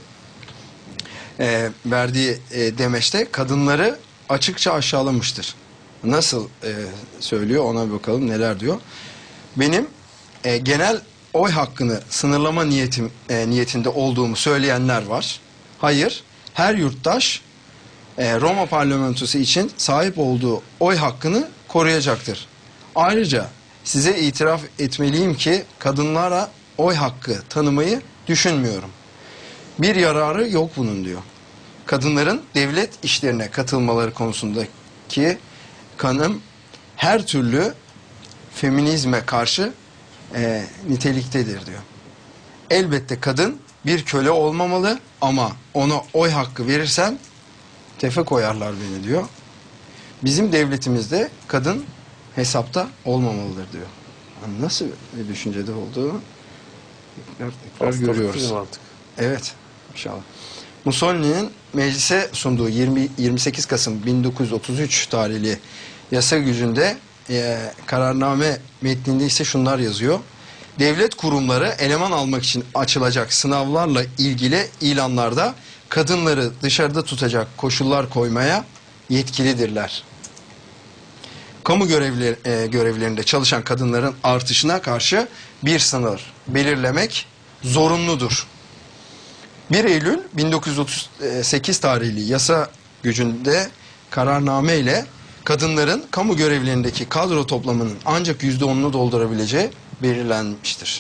verdiği demeçte kadınları açıkça aşağılamıştır. Nasıl söylüyor, ona bir bakalım neler diyor. Benim genel oy hakkını sınırlama niyetinde olduğumu söyleyenler var. Hayır, her yurttaş Roma parlamentosu için sahip olduğu oy hakkını koruyacaktır. Ayrıca size itiraf etmeliyim ki kadınlara oy hakkı tanımayı düşünmüyorum. Bir yararı yok bunun diyor. Kadınların devlet işlerine katılmaları konusundaki kanım her türlü feminizme karşı niteliktedir diyor. Elbette kadın bir köle olmamalı ama ona oy hakkı verirsem tefe koyarlar beni diyor. Bizim devletimizde kadın hesapta olmamalıdır diyor. Yani nasıl bir düşüncede olduğunu tekrar görüyoruz. Evet, inşallah. Mussolini'nin meclise sunduğu 28 Kasım 1933 tarihli yasa gücünde kararname metninde ise şunlar yazıyor. Devlet kurumları eleman almak için açılacak sınavlarla ilgili ilanlarda kadınları dışarıda tutacak koşullar koymaya yetkilidirler. Kamu görevlerinde çalışan kadınların artışına karşı bir sınır belirlemek zorunludur. 1 Eylül 1938 tarihli yasa gücünde kararname ile kadınların kamu görevlerindeki kadro toplamının ancak %10'unu doldurabileceği belirlenmiştir.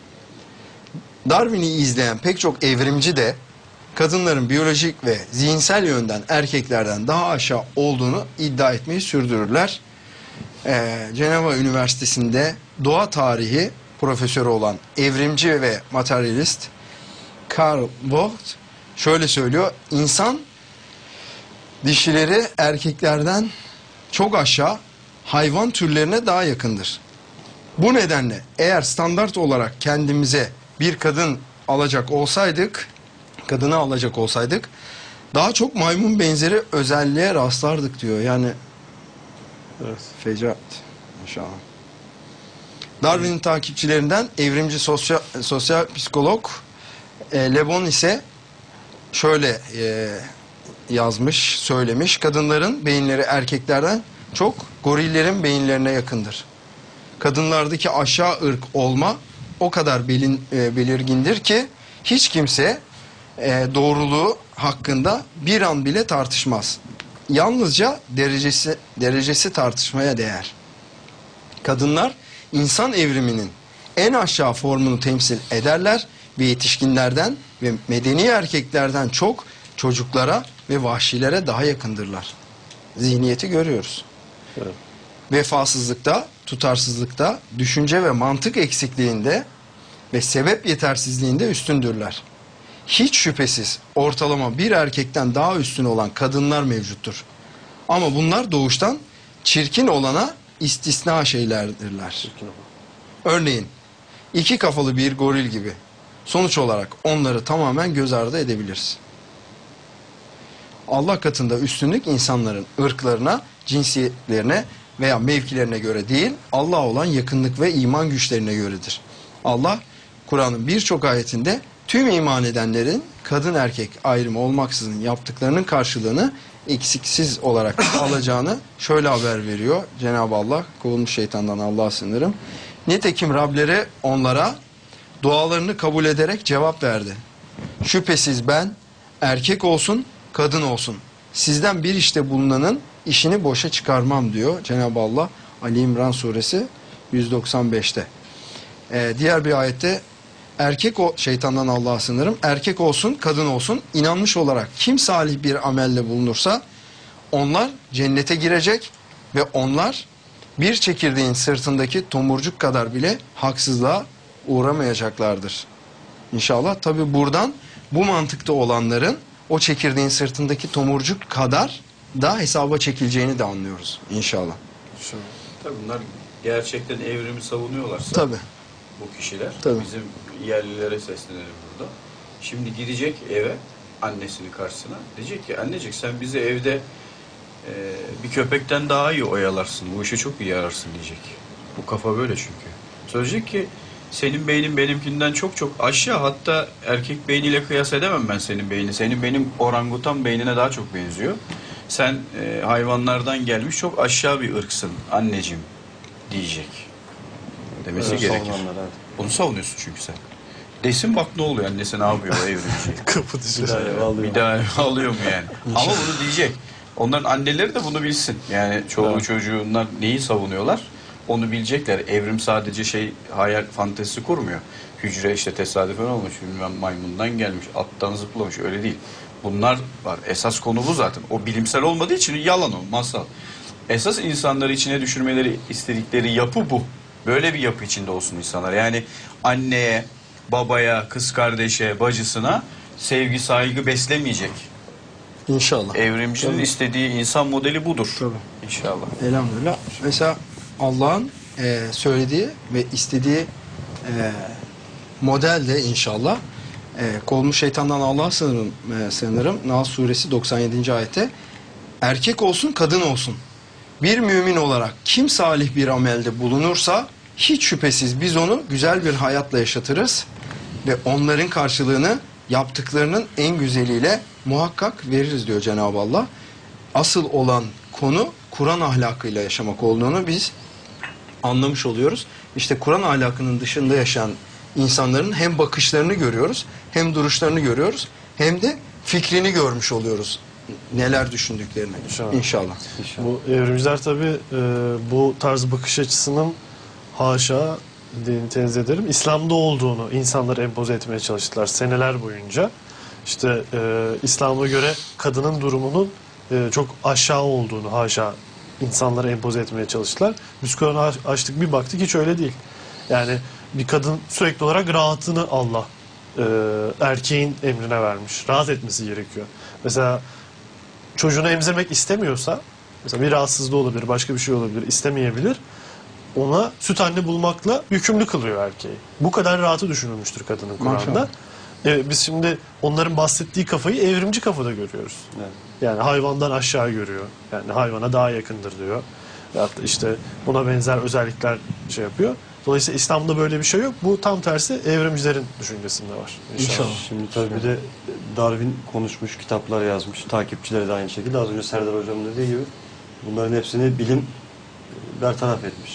Darwin'i izleyen pek çok evrimci de kadınların biyolojik ve zihinsel yönden erkeklerden daha aşağı olduğunu iddia etmeyi sürdürürler. Ceneva Üniversitesi'nde doğa tarihi profesörü olan evrimci ve materyalist Karl Vogt şöyle söylüyor. İnsan dişileri erkeklerden çok aşağı, hayvan türlerine daha yakındır. Bu nedenle eğer standart olarak kendimize bir kadını alacak olsaydık daha çok maymun benzeri özelliğe rastlardık diyor. Yani Evet. fecaat inşallah. Darwin'in takipçilerinden evrimci sosyal psikolog Le Bon ise şöyle yazmış, söylemiş. Kadınların beyinleri erkeklerden çok gorillerin beyinlerine yakındır. Kadınlardaki aşağı ırk olma o kadar belirgindir ki hiç kimse doğruluğu hakkında bir an bile tartışmaz. Yalnızca derecesi tartışmaya değer. Kadınlar insan evriminin en aşağı formunu temsil ederler ve yetişkinlerden ve medeni erkeklerden çok çocuklara ve vahşilere daha yakındırlar. Zihniyeti görüyoruz. Evet. Vefasızlıkta, tutarsızlıkta, düşünce ve mantık eksikliğinde ve sebep yetersizliğinde üstündürler. Hiç şüphesiz ortalama bir erkekten daha üstün olan kadınlar mevcuttur. Ama bunlar doğuştan çirkin olana istisna şeylerdirler. Örneğin 2 kafalı bir goril gibi. Sonuç olarak onları tamamen göz ardı edebiliriz. Allah katında üstünlük insanların ırklarına, cinsiyetlerine veya mevkilerine göre değil, Allah'a olan yakınlık ve iman güçlerine göredir. Allah, Kur'an'ın birçok ayetinde tüm iman edenlerin kadın erkek ayrımı olmaksızın yaptıklarının karşılığını eksiksiz olarak alacağını şöyle haber veriyor Cenab-ı Allah. Kovulmuş şeytandan Allah'a sığınırım. Nitekim Rableri onlara dualarını kabul ederek cevap verdi. Şüphesiz ben erkek olsun kadın olsun sizden bir işte bulunanın işini boşa çıkarmam diyor Cenab-ı Allah Ali İmran suresi 195'te. Diğer bir ayette şeytandan Allah'a sığınırım. Erkek olsun kadın olsun inanmış olarak kim salih bir amelle bulunursa onlar cennete girecek ve onlar bir çekirdeğin sırtındaki tomurcuk kadar bile haksızlığa uğramayacaklardır. İnşallah tabi buradan bu mantıkta olanların o çekirdeğin sırtındaki tomurcuk kadar da hesaba çekileceğini de anlıyoruz inşallah. Tabii bunlar gerçekten evrimi savunuyorlarsa Tabii. bu kişiler, Tabii. bizim yerlilere seslenelim burada. Şimdi gidecek eve, annesinin karşısına, diyecek ki annecik sen bizi evde bir köpekten daha iyi oyalarsın, bu işi çok iyi yararsın diyecek. Bu kafa böyle çünkü. Söyleyecek ki senin beynin benimkinden çok çok aşağı, hatta erkek beyniyle kıyas edemem ben senin beynini. Senin benim orangutan beynine daha çok benziyor. Sen hayvanlardan gelmiş çok aşağı bir ırksın anneciğim diyecek. Demesi Evet, gerekir. savunanlar, evet. Onu savunuyorsun çünkü sen. Desin bak ne oluyor, annesi ne yapıyor o evrimci. Kapı Bir dışarı. daha eve alıyor. Bir daha alıyor mu yani? Ama bunu diyecek. Onların anneleri de bunu bilsin. Yani çoluğu Evet. çocuğunlar neyi savunuyorlar? Onu bilecekler. Evrim sadece hayal fantezisi kurmuyor. Hücre işte tesadüfen olmuş, bilmem maymundan gelmiş, attan zıplamış, öyle değil. Bunlar var. Esas konu bu zaten. O bilimsel olmadığı için yalan o, masal. Esas insanları içine düşürmeleri istedikleri yapı bu. Böyle bir yapı içinde olsun insanlar. Yani anneye, babaya, kız kardeşe, bacısına sevgi, saygı beslemeyecek. İnşallah. Evrimcinin Tabii. istediği insan modeli budur. Tabii. İnşallah. Elhamdülillah. Mesela Allah'ın söylediği ve istediği model de inşallah kovulmuş şeytandan Allah'a sığınırım. Nahl suresi 97. ayette erkek olsun kadın olsun. Bir mümin olarak kim salih bir amelde bulunursa hiç şüphesiz biz onu güzel bir hayatla yaşatırız ve onların karşılığını yaptıklarının en güzeliyle muhakkak veririz diyor Cenab-ı Allah. Asıl olan konu Kur'an ahlakıyla yaşamak olduğunu biz anlamış oluyoruz. İşte Kur'an ahlakının dışında yaşayan insanların hem bakışlarını görüyoruz, hem duruşlarını görüyoruz, hem de fikrini görmüş oluyoruz. Neler düşündüklerini. İnşallah. İnşallah. Bu evrimciler tabii bu tarz bakış açısının haşa dini tenzih ederim, İslam'da olduğunu insanlara empoze etmeye çalıştılar seneler boyunca. İşte İslam'a göre kadının durumunun çok aşağı olduğunu haşa insanlara empoze etmeye çalıştılar. Biz Kur'an'ı açtık bir baktık hiç öyle değil. Yani bir kadın sürekli olarak rahatını Allah erkeğin emrine vermiş. Rahat etmesi gerekiyor. Mesela çocuğunu emzirmek istemiyorsa, mesela bir rahatsızlığı olabilir, başka bir şey olabilir, istemeyebilir. Ona süt anne bulmakla yükümlü kılıyor erkeği. Bu kadar rahatı düşünülmüştür kadının Kur'an'da. Maşallah. Biz şimdi onların bahsettiği kafayı evrimci kafada görüyoruz. Evet. Yani hayvandan aşağı görüyor. Yani hayvana daha yakındır diyor. Veyahut da işte buna benzer özellikler şey yapıyor. Dolayısıyla İslam'da böyle bir şey yok. Bu tam tersi evrimcilerin düşüncesinde var. İnşallah. Şimdi tabii bir de Darwin konuşmuş, kitaplar yazmış. Takipçileri de aynı şekilde. Az önce Serdar Hocam dediği gibi bunların hepsini bilim bertaraf etmiş.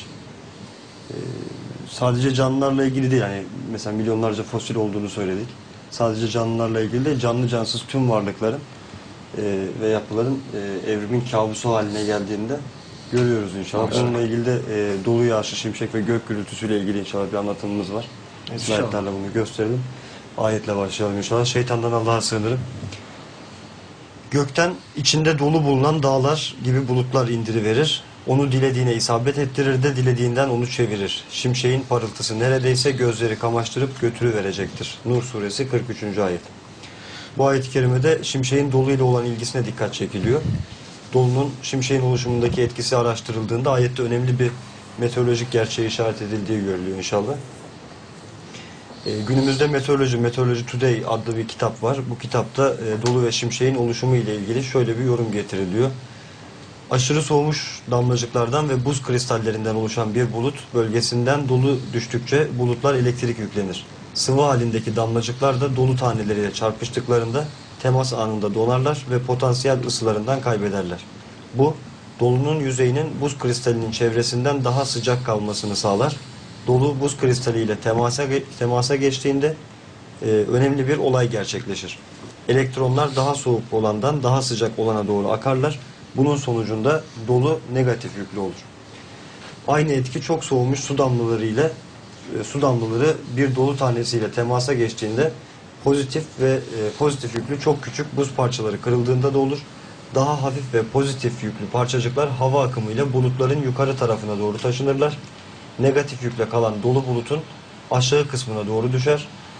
Sadece canlılarla ilgili değil. Yani mesela milyonlarca fosil olduğunu söyledik. Sadece canlılarla ilgili değil, canlı cansız tüm varlıkların ve yapıların evrimin kabusu haline geldiğinde görüyoruz inşallah. Bununla ilgili de dolu yağışı, şimşek ve gök gürültüsüyle ilgili inşallah bir anlatımımız var. Slaytlarla bunu gösterelim. Ayetle başlayalım inşallah. Şeytandan Allah'a sığınırım. Gökten içinde dolu bulunan dağlar gibi bulutlar indiriverir. Onu dilediğine isabet ettirir de dilediğinden onu çevirir. Şimşeğin parıltısı neredeyse gözleri kamaştırıp götürüverecektir. Nur suresi 43. ayet. Bu ayet-i kerimede şimşeğin doluyla olan ilgisine dikkat çekiliyor. Dolunun şimşeğin oluşumundaki etkisi araştırıldığında ayette önemli bir meteorolojik gerçeğe işaret edildiği görülüyor inşallah. Günümüzde Meteorology Today adlı bir kitap var. Bu kitapta dolu ve şimşeğin oluşumu ile ilgili şöyle bir yorum getiriliyor. Aşırı soğumuş damlacıklardan ve buz kristallerinden oluşan bir bulut bölgesinden dolu düştükçe bulutlar elektrik yüklenir. Sıvı halindeki damlacıklar da dolu taneleriyle çarpıştıklarında temas anında donarlar ve potansiyel ısılarından kaybederler. Bu, dolunun yüzeyinin buz kristalinin çevresinden daha sıcak kalmasını sağlar. Dolu buz kristaliyle temasa geçtiğinde önemli bir olay gerçekleşir. Elektronlar daha soğuk olandan daha sıcak olana doğru akarlar. Bunun sonucunda dolu negatif yüklü olur. Aynı etki çok soğumuş su damlaları bir dolu tanesiyle temasa geçtiğinde pozitif yüklü çok küçük buz parçaları kırıldığında da olur. Daha hafif ve pozitif yüklü parçacıklar hava akımıyla bulutların yukarı tarafına doğru taşınırlar. Negatif yükle kalan dolu bulutun aşağı kısmına doğru düşer.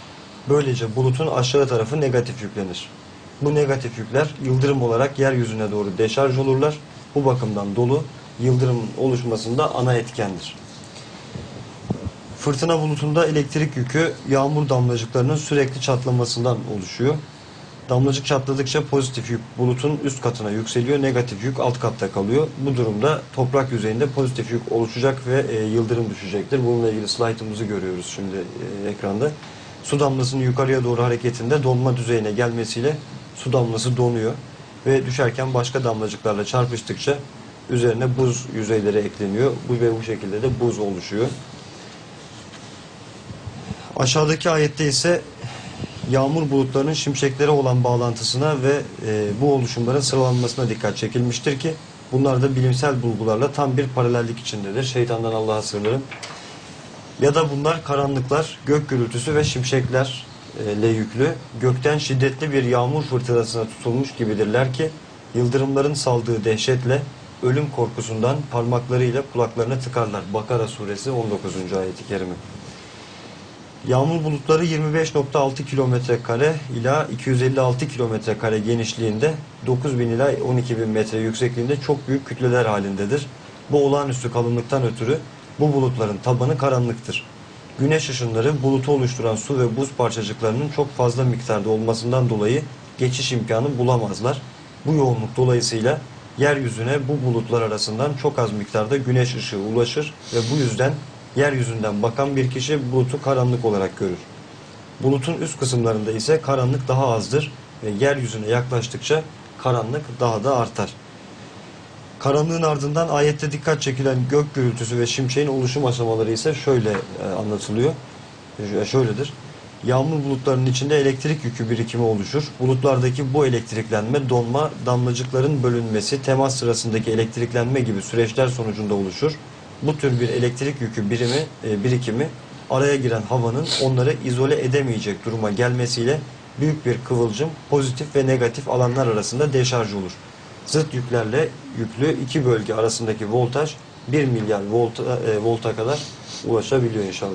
Böylece bulutun aşağı tarafı negatif yüklenir. Bu negatif yükler yıldırım olarak yeryüzüne doğru deşarj olurlar. Bu bakımdan dolu, yıldırımın oluşmasında ana etkendir. Fırtına bulutunda elektrik yükü yağmur damlacıklarının sürekli çatlamasından oluşuyor. Damlacık çatladıkça pozitif yük bulutun üst katına yükseliyor, negatif yük alt katta kalıyor. Bu durumda toprak yüzeyinde pozitif yük oluşacak ve yıldırım düşecektir. Bununla ilgili slaytımızı görüyoruz şimdi ekranda. Su damlasının yukarıya doğru hareketinde donma düzeyine gelmesiyle su damlası donuyor ve düşerken başka damlacıklarla çarpıştıkça üzerine buz yüzeyleri ekleniyor. Bu şekilde de buz oluşuyor. Aşağıdaki ayette ise yağmur bulutlarının şimşeklere olan bağlantısına ve bu oluşumların sıralanmasına dikkat çekilmiştir ki bunlar da bilimsel bulgularla tam bir paralellik içindedir. Şeytandan Allah'a sığınırım. Ya da bunlar karanlıklar, gök gürültüsü ve şimşeklerle yüklü, gökten şiddetli bir yağmur fırtınasına tutulmuş gibidirler ki yıldırımların saldığı dehşetle ölüm korkusundan parmaklarıyla kulaklarına tıkarlar. Bakara suresi 19. ayeti kerime. Yağmur bulutları 25.6 kilometre kare ila 256 kilometre kare genişliğinde 9.000 ila 12.000 metre yüksekliğinde çok büyük kütleler halindedir. Bu olağanüstü kalınlıktan ötürü bu bulutların tabanı karanlıktır. Güneş ışınları bulutu oluşturan su ve buz parçacıklarının çok fazla miktarda olmasından dolayı geçiş imkanı bulamazlar. Bu yoğunluk dolayısıyla yeryüzüne bu bulutlar arasından çok az miktarda güneş ışığı ulaşır ve bu yüzden yeryüzünden bakan bir kişi bulutu karanlık olarak görür. Bulutun üst kısımlarında ise karanlık daha azdır ve yeryüzüne yaklaştıkça karanlık daha da artar. Karanlığın ardından ayette dikkat çekilen gök gürültüsü ve şimşeğin oluşum aşamaları ise şöyle anlatılıyor. Şöyledir. Yağmur bulutlarının içinde elektrik yükü birikimi oluşur. Bulutlardaki bu elektriklenme, donma, damlacıkların bölünmesi, temas sırasındaki elektriklenme gibi süreçler sonucunda oluşur. Bu tür bir elektrik yükü birikimi araya giren havanın onları izole edemeyecek duruma gelmesiyle büyük bir kıvılcım pozitif ve negatif alanlar arasında deşarj olur. Zıt yüklerle yüklü iki bölge arasındaki voltaj 1 milyar volta kadar ulaşabiliyor inşallah.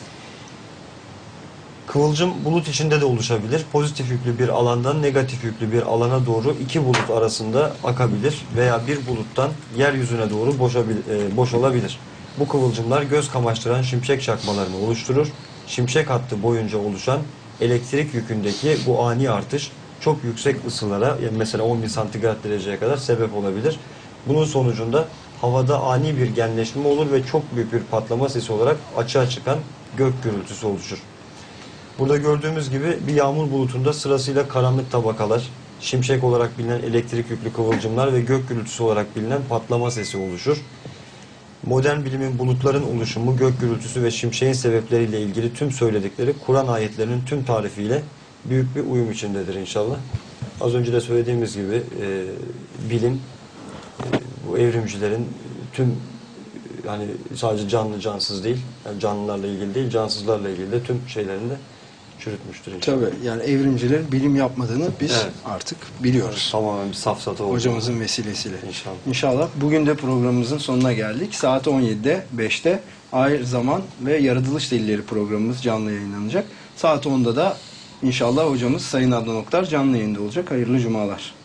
Kıvılcım bulut içinde de oluşabilir. Pozitif yüklü bir alandan negatif yüklü bir alana doğru iki bulut arasında akabilir veya bir buluttan yeryüzüne doğru boş olabilir. Bu kıvılcımlar göz kamaştıran şimşek çakmalarını oluşturur. Şimşek hattı boyunca oluşan elektrik yükündeki bu ani artış çok yüksek ısılara, yani mesela 10.000 santigrat dereceye kadar sebep olabilir. Bunun sonucunda havada ani bir genleşme olur ve çok büyük bir patlama sesi olarak açığa çıkan gök gürültüsü oluşur. Burada gördüğümüz gibi bir yağmur bulutunda sırasıyla karanlık tabakalar, şimşek olarak bilinen elektrik yüklü kıvılcımlar ve gök gürültüsü olarak bilinen patlama sesi oluşur. Modern bilimin bulutların oluşumu, gök gürültüsü ve şimşeğin sebepleriyle ilgili tüm söyledikleri Kur'an ayetlerinin tüm tarifiyle büyük bir uyum içindedir inşallah. Az önce de söylediğimiz gibi bilim, bu evrimcilerin tüm hani sadece canlı cansız değil, yani canlılarla ilgili değil, cansızlarla ilgili de tüm şeylerini de çürütmüştür inşallah. Tabii yani evrimcilerin bilim yapmadığını biz artık biliyoruz. Tamamen bir safsata oldu. Hocamızın vesilesiyle. İnşallah. İnşallah. Bugün de programımızın sonuna geldik. Saat 17'de, 5'te Ay Zaman ve Yaratılış Delilleri programımız canlı yayınlanacak. Saat 10'da da inşallah hocamız Sayın Adnan Oktar canlı yayında olacak. Hayırlı cumalar.